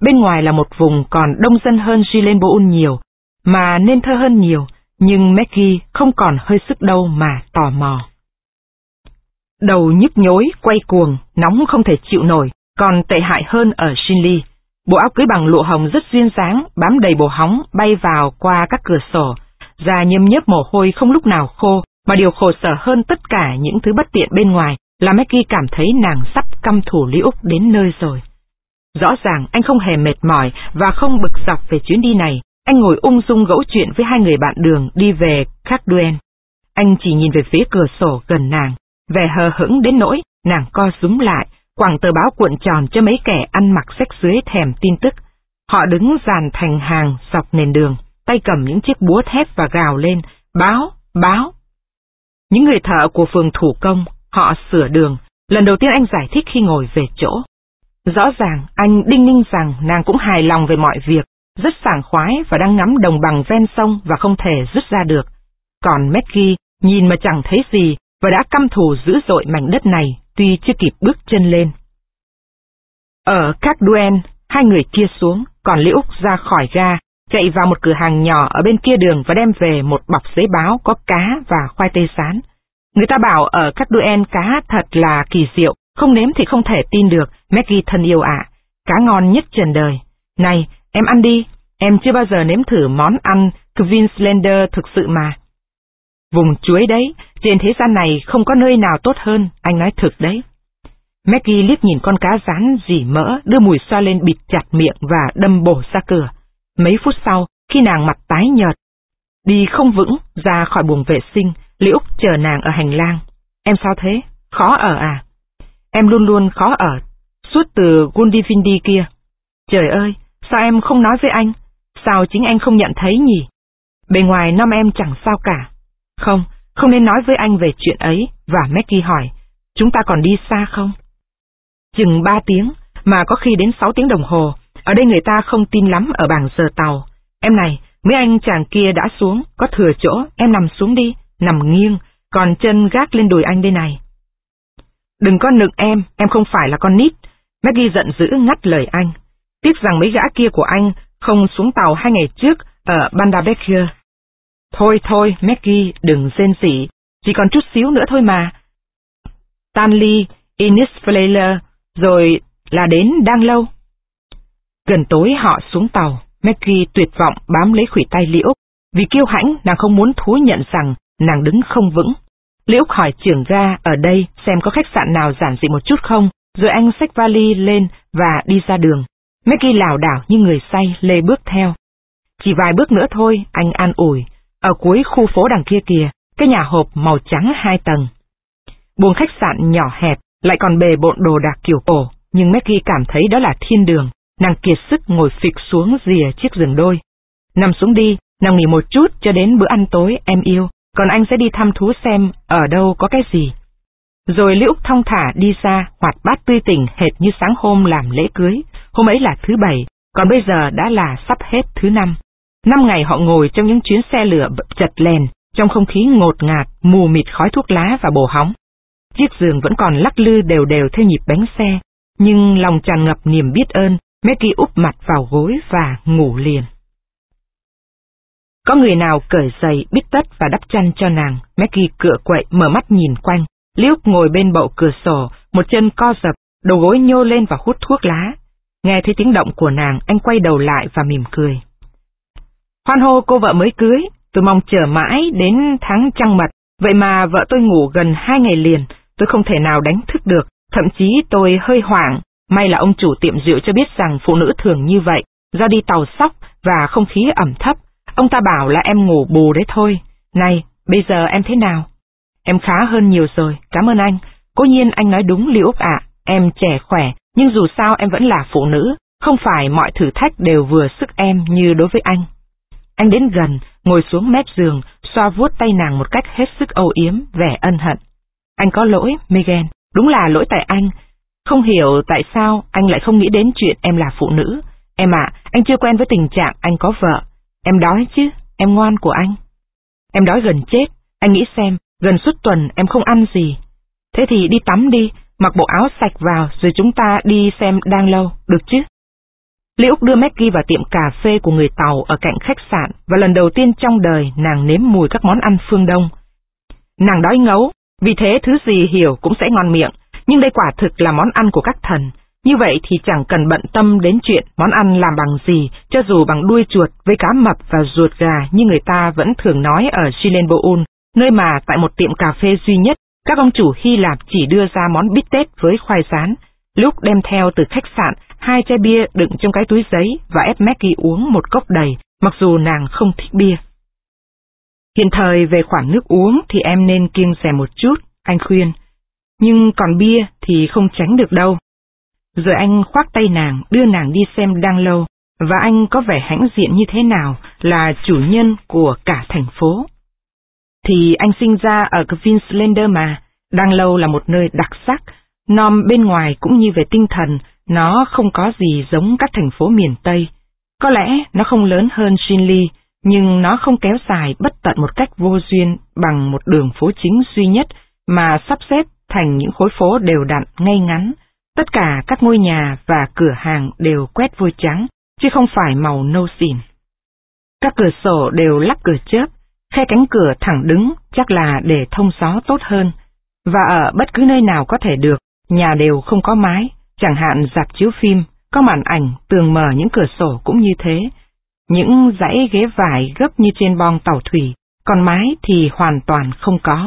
Bên ngoài là một vùng còn đông dân hơn Gilenboul nhiều, mà nên thơ hơn nhiều, nhưng Maggie không còn hơi sức đâu mà tò mò. Đầu nhức nhối, quay cuồng, nóng không thể chịu nổi, còn tệ hại hơn ở Shinli. Bộ áo cưới bằng lụa hồng rất duyên dáng, bám đầy bồ hóng, bay vào qua các cửa sổ. Da nhâm nhớp mồ hôi không lúc nào khô, mà điều khổ sở hơn tất cả những thứ bất tiện bên ngoài là Maggie cảm thấy nàng sắp căm thù Lý Úc đến nơi rồi. Rõ ràng anh không hề mệt mỏi và không bực dọc về chuyến đi này. Anh ngồi ung dung gẫu chuyện với hai người bạn đường đi về Carduen. Anh chỉ nhìn về phía cửa sổ gần nàng, vẻ hờ hững đến nỗi nàng co rúm lại, quẳng tờ báo cuộn tròn cho mấy kẻ ăn mặc xách dưới thèm tin tức. Họ đứng dàn thành hàng dọc nền đường, tay cầm những chiếc búa thép và gào lên, báo, báo. Những người thợ của phường thủ công, họ sửa đường. Lần đầu tiên anh giải thích khi ngồi về chỗ. Rõ ràng anh đinh ninh rằng nàng cũng hài lòng về mọi việc, rất sảng khoái và đang ngắm đồng bằng ven sông và không thể dứt ra được. Còn Maggie nhìn mà chẳng thấy gì và đã căm thù dữ dội mảnh đất này tuy chưa kịp bước chân lên. Ở Carduen, hai người kia xuống, còn Lý Úc ra khỏi ga, chạy vào một cửa hàng nhỏ ở bên kia đường và đem về một bọc giấy báo có cá và khoai tây rán. Người ta bảo ở Carduen cá thật là kỳ diệu, không nếm thì không thể tin được, Maggie thân yêu ạ. Cá ngon nhất trần đời. Này, em ăn đi, em chưa bao giờ nếm thử món ăn Queenslander thực sự mà. Vùng chuối đấy, trên thế gian này không có nơi nào tốt hơn, anh nói thực đấy. Maggie liếc nhìn con cá rán rỉ mỡ, đưa mùi xoa lên bịt chặt miệng và đâm bổ ra cửa. Mấy phút sau, khi nàng mặt tái nhợt, đi không vững ra khỏi buồng vệ sinh, Lý Úc chờ nàng ở hành lang. Em sao thế? Khó ở à? Em luôn luôn khó ở, suốt từ Gundivindi kia. Trời ơi, sao em không nói với anh? Sao chính anh không nhận thấy nhỉ? Bề ngoài năm em chẳng sao cả. Không nên nói với anh về chuyện ấy. Và Maggie hỏi, chúng ta còn đi xa không? Chừng 3 tiếng, mà có khi đến 6 tiếng đồng hồ. Ở đây người ta không tin lắm ở bảng giờ tàu. Em này, mấy anh chàng kia đã xuống, có thừa chỗ, em nằm xuống đi, nằm nghiêng, còn chân gác lên đùi anh đây này. Đừng có nựng em không phải là con nít. Maggie giận dữ ngắt lời anh. Tiếc rằng mấy gã kia của anh không xuống tàu 2 ngày trước ở Bandabecker. Thôi, Maggie, đừng rên rỉ, chỉ còn chút xíu nữa thôi mà. Stanley, Innisflaler, rồi là đến đang lâu. Gần tối họ xuống tàu, Maggie tuyệt vọng bám lấy khuỷu tay Lý Úc. Vì kiêu hãnh, nàng không muốn thú nhận rằng nàng đứng không vững. Lý Úc hỏi trưởng ga ở đây xem có khách sạn nào giản dị một chút không, rồi anh xách vali lên và đi ra đường. Maggie lảo đảo như người say lê bước theo. Chỉ vài bước nữa thôi, anh an ủi. Ở cuối khu phố đằng kia kìa, cái nhà hộp màu trắng 2 tầng. Buồng khách sạn nhỏ hẹp, lại còn bề bộn đồ đạc kiểu cổ, nhưng Maggie cảm thấy đó là thiên đường. Nàng kiệt sức ngồi phịch xuống rìa chiếc giường đôi. Nằm xuống đi, nằm nghỉ một chút cho đến bữa ăn tối, em yêu, còn anh sẽ đi thăm thú xem ở đâu có cái gì. Rồi Lý Úc thong thả đi ra, hoạt bát tươi tỉnh hệt như sáng hôm làm lễ cưới. Hôm ấy là thứ 7, còn bây giờ đã là sắp hết thứ 5. 5 ngày họ ngồi trong những chuyến xe lửa chật lèn, trong không khí ngột ngạt, mù mịt khói thuốc lá và bồ hóng. Chiếc giường vẫn còn lắc lư đều đều theo nhịp bánh xe, nhưng lòng tràn ngập niềm biết ơn, Maggie úp mặt vào gối và ngủ liền. Có người nào cởi giày, bít tất và đắp chăn cho nàng, Maggie cựa quậy mở mắt nhìn quanh. Lý Úc ngồi bên bậu cửa sổ, một chân co dập, đầu gối nhô lên và hút thuốc lá. Nghe thấy tiếng động của nàng, anh quay đầu lại và mỉm cười. Hoan hô cô vợ mới cưới, tôi mong chờ mãi đến tháng trăng mật, vậy mà vợ tôi ngủ gần 2 ngày liền, tôi không thể nào đánh thức được, thậm chí tôi hơi hoảng. May là ông chủ tiệm rượu cho biết rằng phụ nữ thường như vậy, do đi tàu sóc và không khí ẩm thấp. Ông ta bảo là em ngủ bù đấy thôi. Này, bây giờ em thế nào? Em khá hơn nhiều rồi, cảm ơn anh. Cố nhiên anh nói đúng Lý Úc ạ, em trẻ khỏe, nhưng dù sao em vẫn là phụ nữ, không phải mọi thử thách đều vừa sức em như đối với anh. Anh đến gần, ngồi xuống mép giường, xoa vuốt tay nàng một cách hết sức âu yếm, vẻ ân hận. Anh có lỗi, Megan, đúng là lỗi tại anh. Không hiểu tại sao anh lại không nghĩ đến chuyện em là phụ nữ. Em ạ, anh chưa quen với tình trạng anh có vợ. Em đói chứ, em ngoan của anh. Em đói gần chết, anh nghĩ xem, gần suốt tuần em không ăn gì. Thế thì đi tắm đi, mặc bộ áo sạch vào rồi chúng ta đi xem đang lâu, được chứ? Liễu đưa Maggie vào tiệm cà phê của người Tàu ở cạnh khách sạn và lần đầu tiên trong đời nàng nếm mùi các món ăn phương Đông. Nàng đói ngấu, vì thế thứ gì hiểu cũng sẽ ngon miệng, nhưng đây quả thực là món ăn của các thần. Như vậy thì chẳng cần bận tâm đến chuyện món ăn làm bằng gì, cho dù bằng đuôi chuột với cá mập và ruột gà như người ta vẫn thường nói ở Chilenboul, nơi mà tại một tiệm cà phê duy nhất, các ông chủ Hy Lạp chỉ đưa ra món bít tết với khoai rán. Lúc đem theo từ khách sạn 2 chai bia đựng trong cái túi giấy và ép Maggie uống một cốc đầy, mặc dù nàng không thích bia. Hiện thời về khoản nước uống thì em nên kiêng dè một chút, anh khuyên. Nhưng còn bia thì không tránh được đâu. Rồi anh khoác tay nàng, đưa nàng đi xem Đăng Lâu, và anh có vẻ hãnh diện như thế nào là chủ nhân của cả thành phố. Thì anh sinh ra ở Queenslander mà, Đăng Lâu là một nơi đặc sắc, nom bên ngoài cũng như về tinh thần, nó không có gì giống các thành phố miền Tây. Có lẽ nó không lớn hơn Shinli, nhưng nó không kéo dài bất tận một cách vô duyên bằng một đường phố chính duy nhất mà sắp xếp thành những khối phố đều đặn ngay ngắn. Tất cả các ngôi nhà và cửa hàng đều quét vôi trắng, chứ không phải màu nâu xỉn. Các cửa sổ đều lắp cửa chớp, khe cánh cửa thẳng đứng chắc là để thông gió tốt hơn. Và ở bất cứ nơi nào có thể được, nhà đều không có mái, chẳng hạn rạp chiếu phim, có màn ảnh, tường mờ những cửa sổ cũng như thế. Những dãy ghế vải gấp như trên boong tàu thủy, còn mái thì hoàn toàn không có.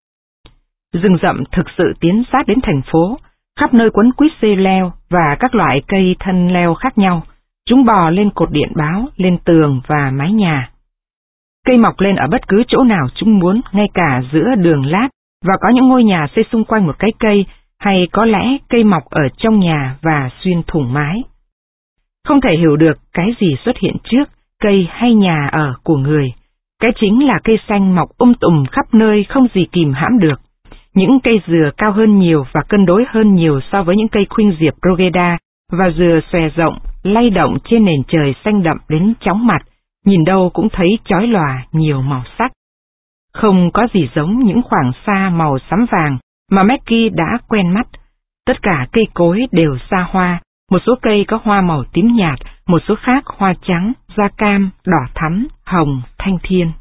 Rừng rậm thực sự tiến sát đến thành phố, khắp nơi quấn quýt dây leo và các loại cây thân leo khác nhau. Chúng bò lên cột điện báo, lên tường và mái nhà. Cây mọc lên ở bất cứ chỗ nào chúng muốn, ngay cả giữa đường lát, và có những ngôi nhà xây xung quanh một cái cây, hay có lẽ cây mọc ở trong nhà và xuyên thủng mái. Không thể hiểu được cái gì xuất hiện trước, cây hay nhà ở của người. Cái chính là cây xanh mọc tùm khắp nơi không gì kìm hãm được. Những cây dừa cao hơn nhiều và cân đối hơn nhiều so với những cây khuynh diệp Rogeda, và dừa xòe rộng, lay động trên nền trời xanh đậm đến chóng mặt, nhìn đâu cũng thấy chói lòa nhiều màu sắc. Không có gì giống những khoảng xa màu xám vàng mà Maggie đã quen mắt. Tất cả cây cối đều xa hoa, một số cây có hoa màu tím nhạt, một số khác hoa trắng, da cam, đỏ thắm, hồng, thanh thiên.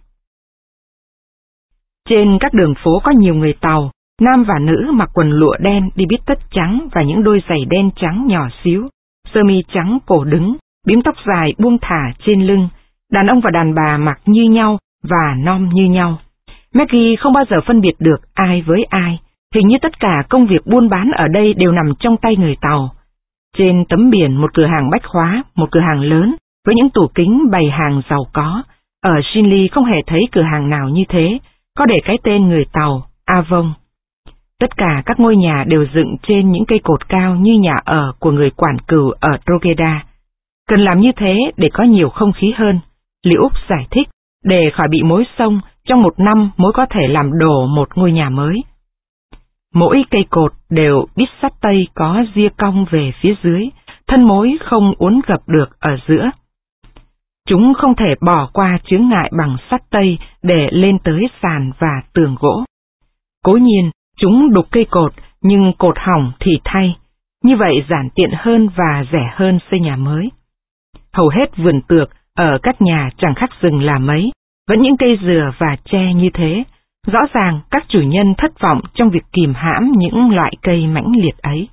Trên các đường phố có nhiều người Tàu, nam và nữ mặc quần lụa đen, đi bít tất trắng và những đôi giày đen trắng nhỏ xíu, sơ mi trắng cổ đứng, bím tóc dài buông thả trên lưng. Đàn ông và đàn bà mặc như nhau và nom như nhau. Maggie không bao giờ phân biệt được ai với ai. Hình như tất cả công việc buôn bán ở đây đều nằm trong tay người Tàu. Trên tấm biển một cửa hàng bách hóa, một cửa hàng lớn, với những tủ kính bày hàng giàu có. Ở Shinli không hề thấy cửa hàng nào như thế, có để cái tên người Tàu, Avon. Tất cả các ngôi nhà đều dựng trên những cây cột cao như nhà ở của người quản cừu ở Drogheda. Cần làm như thế để có nhiều không khí hơn, Liễu Úc giải thích, để khỏi bị mối xông, trong một năm mới có thể làm đổ một ngôi nhà mới. Mỗi cây cột đều đít sắt tây có ria cong về phía dưới, thân mối không uốn gập được ở giữa. Chúng không thể bỏ qua chướng ngại bằng sắt tây để lên tới sàn và tường gỗ. Cố nhiên, chúng đục cây cột, nhưng cột hỏng thì thay, như vậy giản tiện hơn và rẻ hơn xây nhà mới. Hầu hết vườn tược ở các nhà chẳng khác rừng là mấy, vẫn những cây dừa và tre như thế. Rõ ràng các chủ nhân thất vọng trong việc kìm hãm những loại cây mãnh liệt ấy.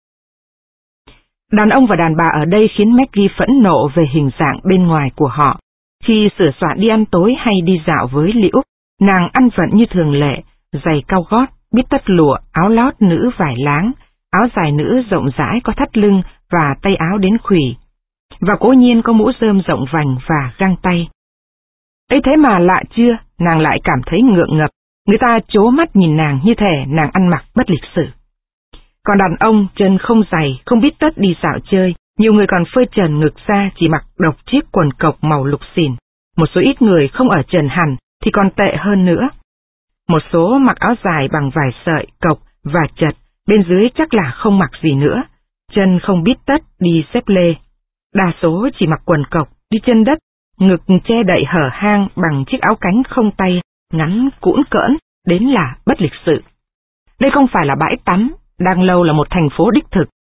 Đàn ông và đàn bà ở đây khiến Maggie phẫn nộ về hình dạng bên ngoài của họ. Khi sửa soạn đi ăn tối hay đi dạo với Liễu, nàng ăn vận như thường lệ, giày cao gót, bít tất lụa, áo lót nữ vải láng, áo dài nữ rộng rãi có thắt lưng và tay áo đến khuỷu. Và cố nhiên có mũ rơm rộng vành và găng tay. Ấy thế mà lạ chưa, nàng lại cảm thấy ngượng ngập, người ta trố mắt nhìn nàng như thể nàng ăn mặc bất lịch sự. Còn đàn ông chân không giày, không biết tất đi dạo chơi, nhiều người còn phơi trần ngực ra chỉ mặc độc chiếc quần cộc màu lục xỉn. Một số ít người không ở trần hẳn thì còn tệ hơn nữa. Một số mặc áo dài bằng vải sợi, cộc và chật, bên dưới chắc là không mặc gì nữa, chân không biết tất đi xếp lê. Đa số chỉ mặc quần cộc, đi chân đất, ngực che đậy hở hang bằng chiếc áo cánh không tay, ngắn cũn cỡn, đến là bất lịch sự. Đây không phải là bãi tắm, Đăng Lâu là một thành phố đích thực,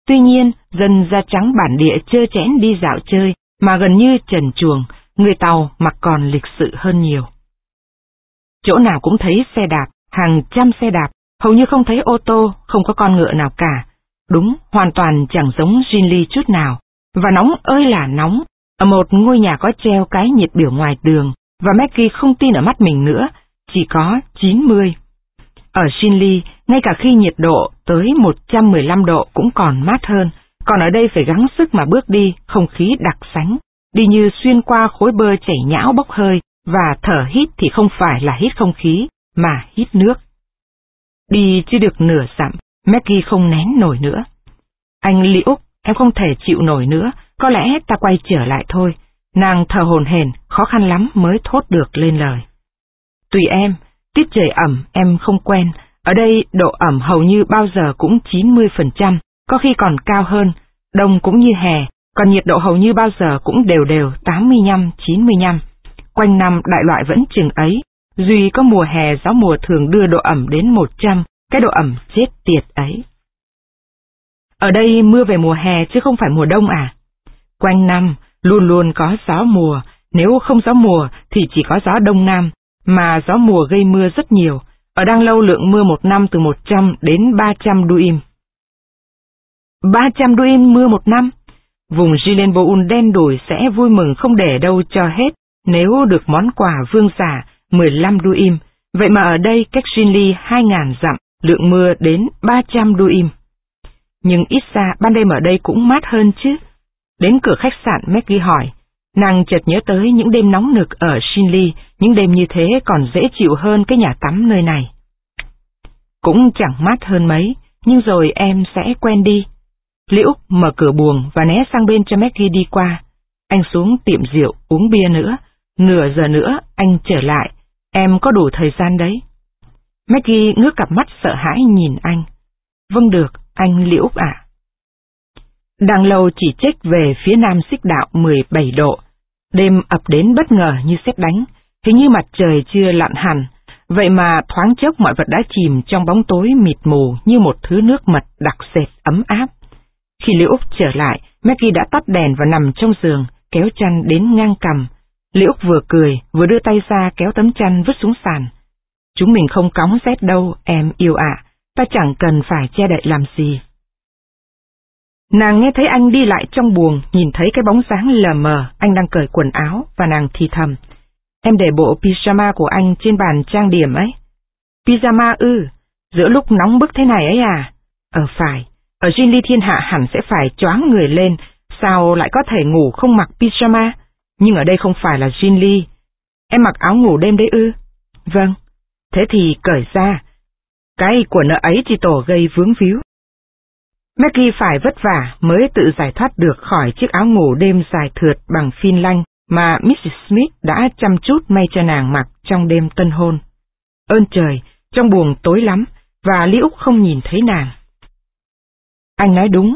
Tuy nhiên, dân da trắng bản địa trơ trẽn đi dạo chơi, mà gần như trần truồng, người Tàu mặc còn lịch sự hơn nhiều. Chỗ nào cũng thấy xe đạp, hàng trăm xe đạp, hầu như không thấy ô tô, không có con ngựa nào cả. Đúng, hoàn toàn chẳng giống Ginley chút nào. Và nóng ơi là nóng, ở một ngôi nhà có treo cái nhiệt biểu ngoài đường, và Maggie không tin ở mắt mình nữa, chỉ có 90. Ở Ginley, ngay cả khi nhiệt độ tới 115 độ cũng còn mát hơn, còn ở đây phải gắng sức mà bước đi, không khí đặc sánh, đi như xuyên qua khối bơ chảy nhão bốc hơi, và thở hít thì không phải là hít không khí, mà hít nước. Đi chưa được nửa dặm, Maggie không nén nổi nữa. Anh Liễu, em không thể chịu nổi nữa, có lẽ ta quay trở lại thôi. Nàng thở hổn hển, khó khăn lắm mới thốt được lên lời. Tùy em, tiết trời ẩm em không quen, ở đây độ ẩm hầu như bao giờ cũng 90%, có khi còn cao hơn, đông cũng như hè, còn nhiệt độ hầu như bao giờ cũng đều đều 85-95. Quanh năm đại loại vẫn chừng ấy, duy có mùa hè gió mùa thường đưa độ ẩm đến 100, cái độ ẩm chết tiệt ấy. Ở đây mưa về mùa hè chứ không phải mùa đông à? Quanh năm luôn luôn có gió mùa, nếu không gió mùa thì chỉ có gió đông nam, mà gió mùa gây mưa rất nhiều. Ở Đăng Lâu lượng mưa một năm từ 100 đến 300 duim. 300 duim mưa một năm? Vùng Gilenboul đen đủi sẽ vui mừng không để đâu cho hết nếu được món quà vương giả 15 duim. Vậy mà ở đây cách Ginley 2.000 dặm, lượng mưa đến 300 duim. Nhưng ít ra ban đêm ở đây cũng mát hơn chứ. Đến cửa khách sạn Maggie hỏi, nàng chợt nhớ tới những đêm nóng nực ở Ginley, những đêm như thế còn dễ chịu hơn cái nhà tắm nơi này. Cũng chẳng mát hơn mấy, nhưng rồi em sẽ quen đi. Liễu mở cửa buồng và né sang bên cho Maggie đi qua. Anh xuống tiệm rượu uống bia nữa, nửa giờ nữa anh trở lại, em có đủ thời gian đấy. Maggie ngước cặp mắt sợ hãi nhìn anh. Vâng được, anh Liễu ạ. Đằng Lâu chỉ chếch về phía nam xích đạo 17 độ. Đêm ập đến bất ngờ như sét đánh, hình như mặt trời chưa lặn hẳn, vậy mà thoáng chốc mọi vật đã chìm trong bóng tối mịt mù như một thứ nước mật đặc sệt ấm áp. Khi Liễu trở lại, Maggie đã tắt đèn và nằm trong giường, kéo chăn đến ngang cằm. Liễu vừa cười, vừa đưa tay ra kéo tấm chăn vứt xuống sàn. Chúng mình không cóng rét đâu, em yêu ạ, ta chẳng cần phải che đậy làm gì. Nàng nghe thấy anh đi lại trong buồng, nhìn thấy cái bóng dáng lờ mờ, anh đang cởi quần áo, và nàng thì thầm. Em để bộ pyjama của anh trên bàn trang điểm ấy. Pyjama ư? Giữa lúc nóng bức thế này ấy à? Phải, ở Ginley thiên hạ hẳn sẽ phải choáng người lên, sao lại có thể ngủ không mặc pyjama? Nhưng ở đây không phải là Ginley. Em mặc áo ngủ đêm đấy ư? Vâng, thế thì cởi ra. Cái của nợ ấy chỉ tổ gây vướng víu. Maggie phải vất vả mới tự giải thoát được khỏi chiếc áo ngủ đêm dài thượt bằng phin lanh mà Mrs. Smith đã chăm chút may cho nàng mặc trong đêm tân hôn. Ơn trời, trong buồng tối lắm, và Liễu không nhìn thấy nàng. Anh nói đúng,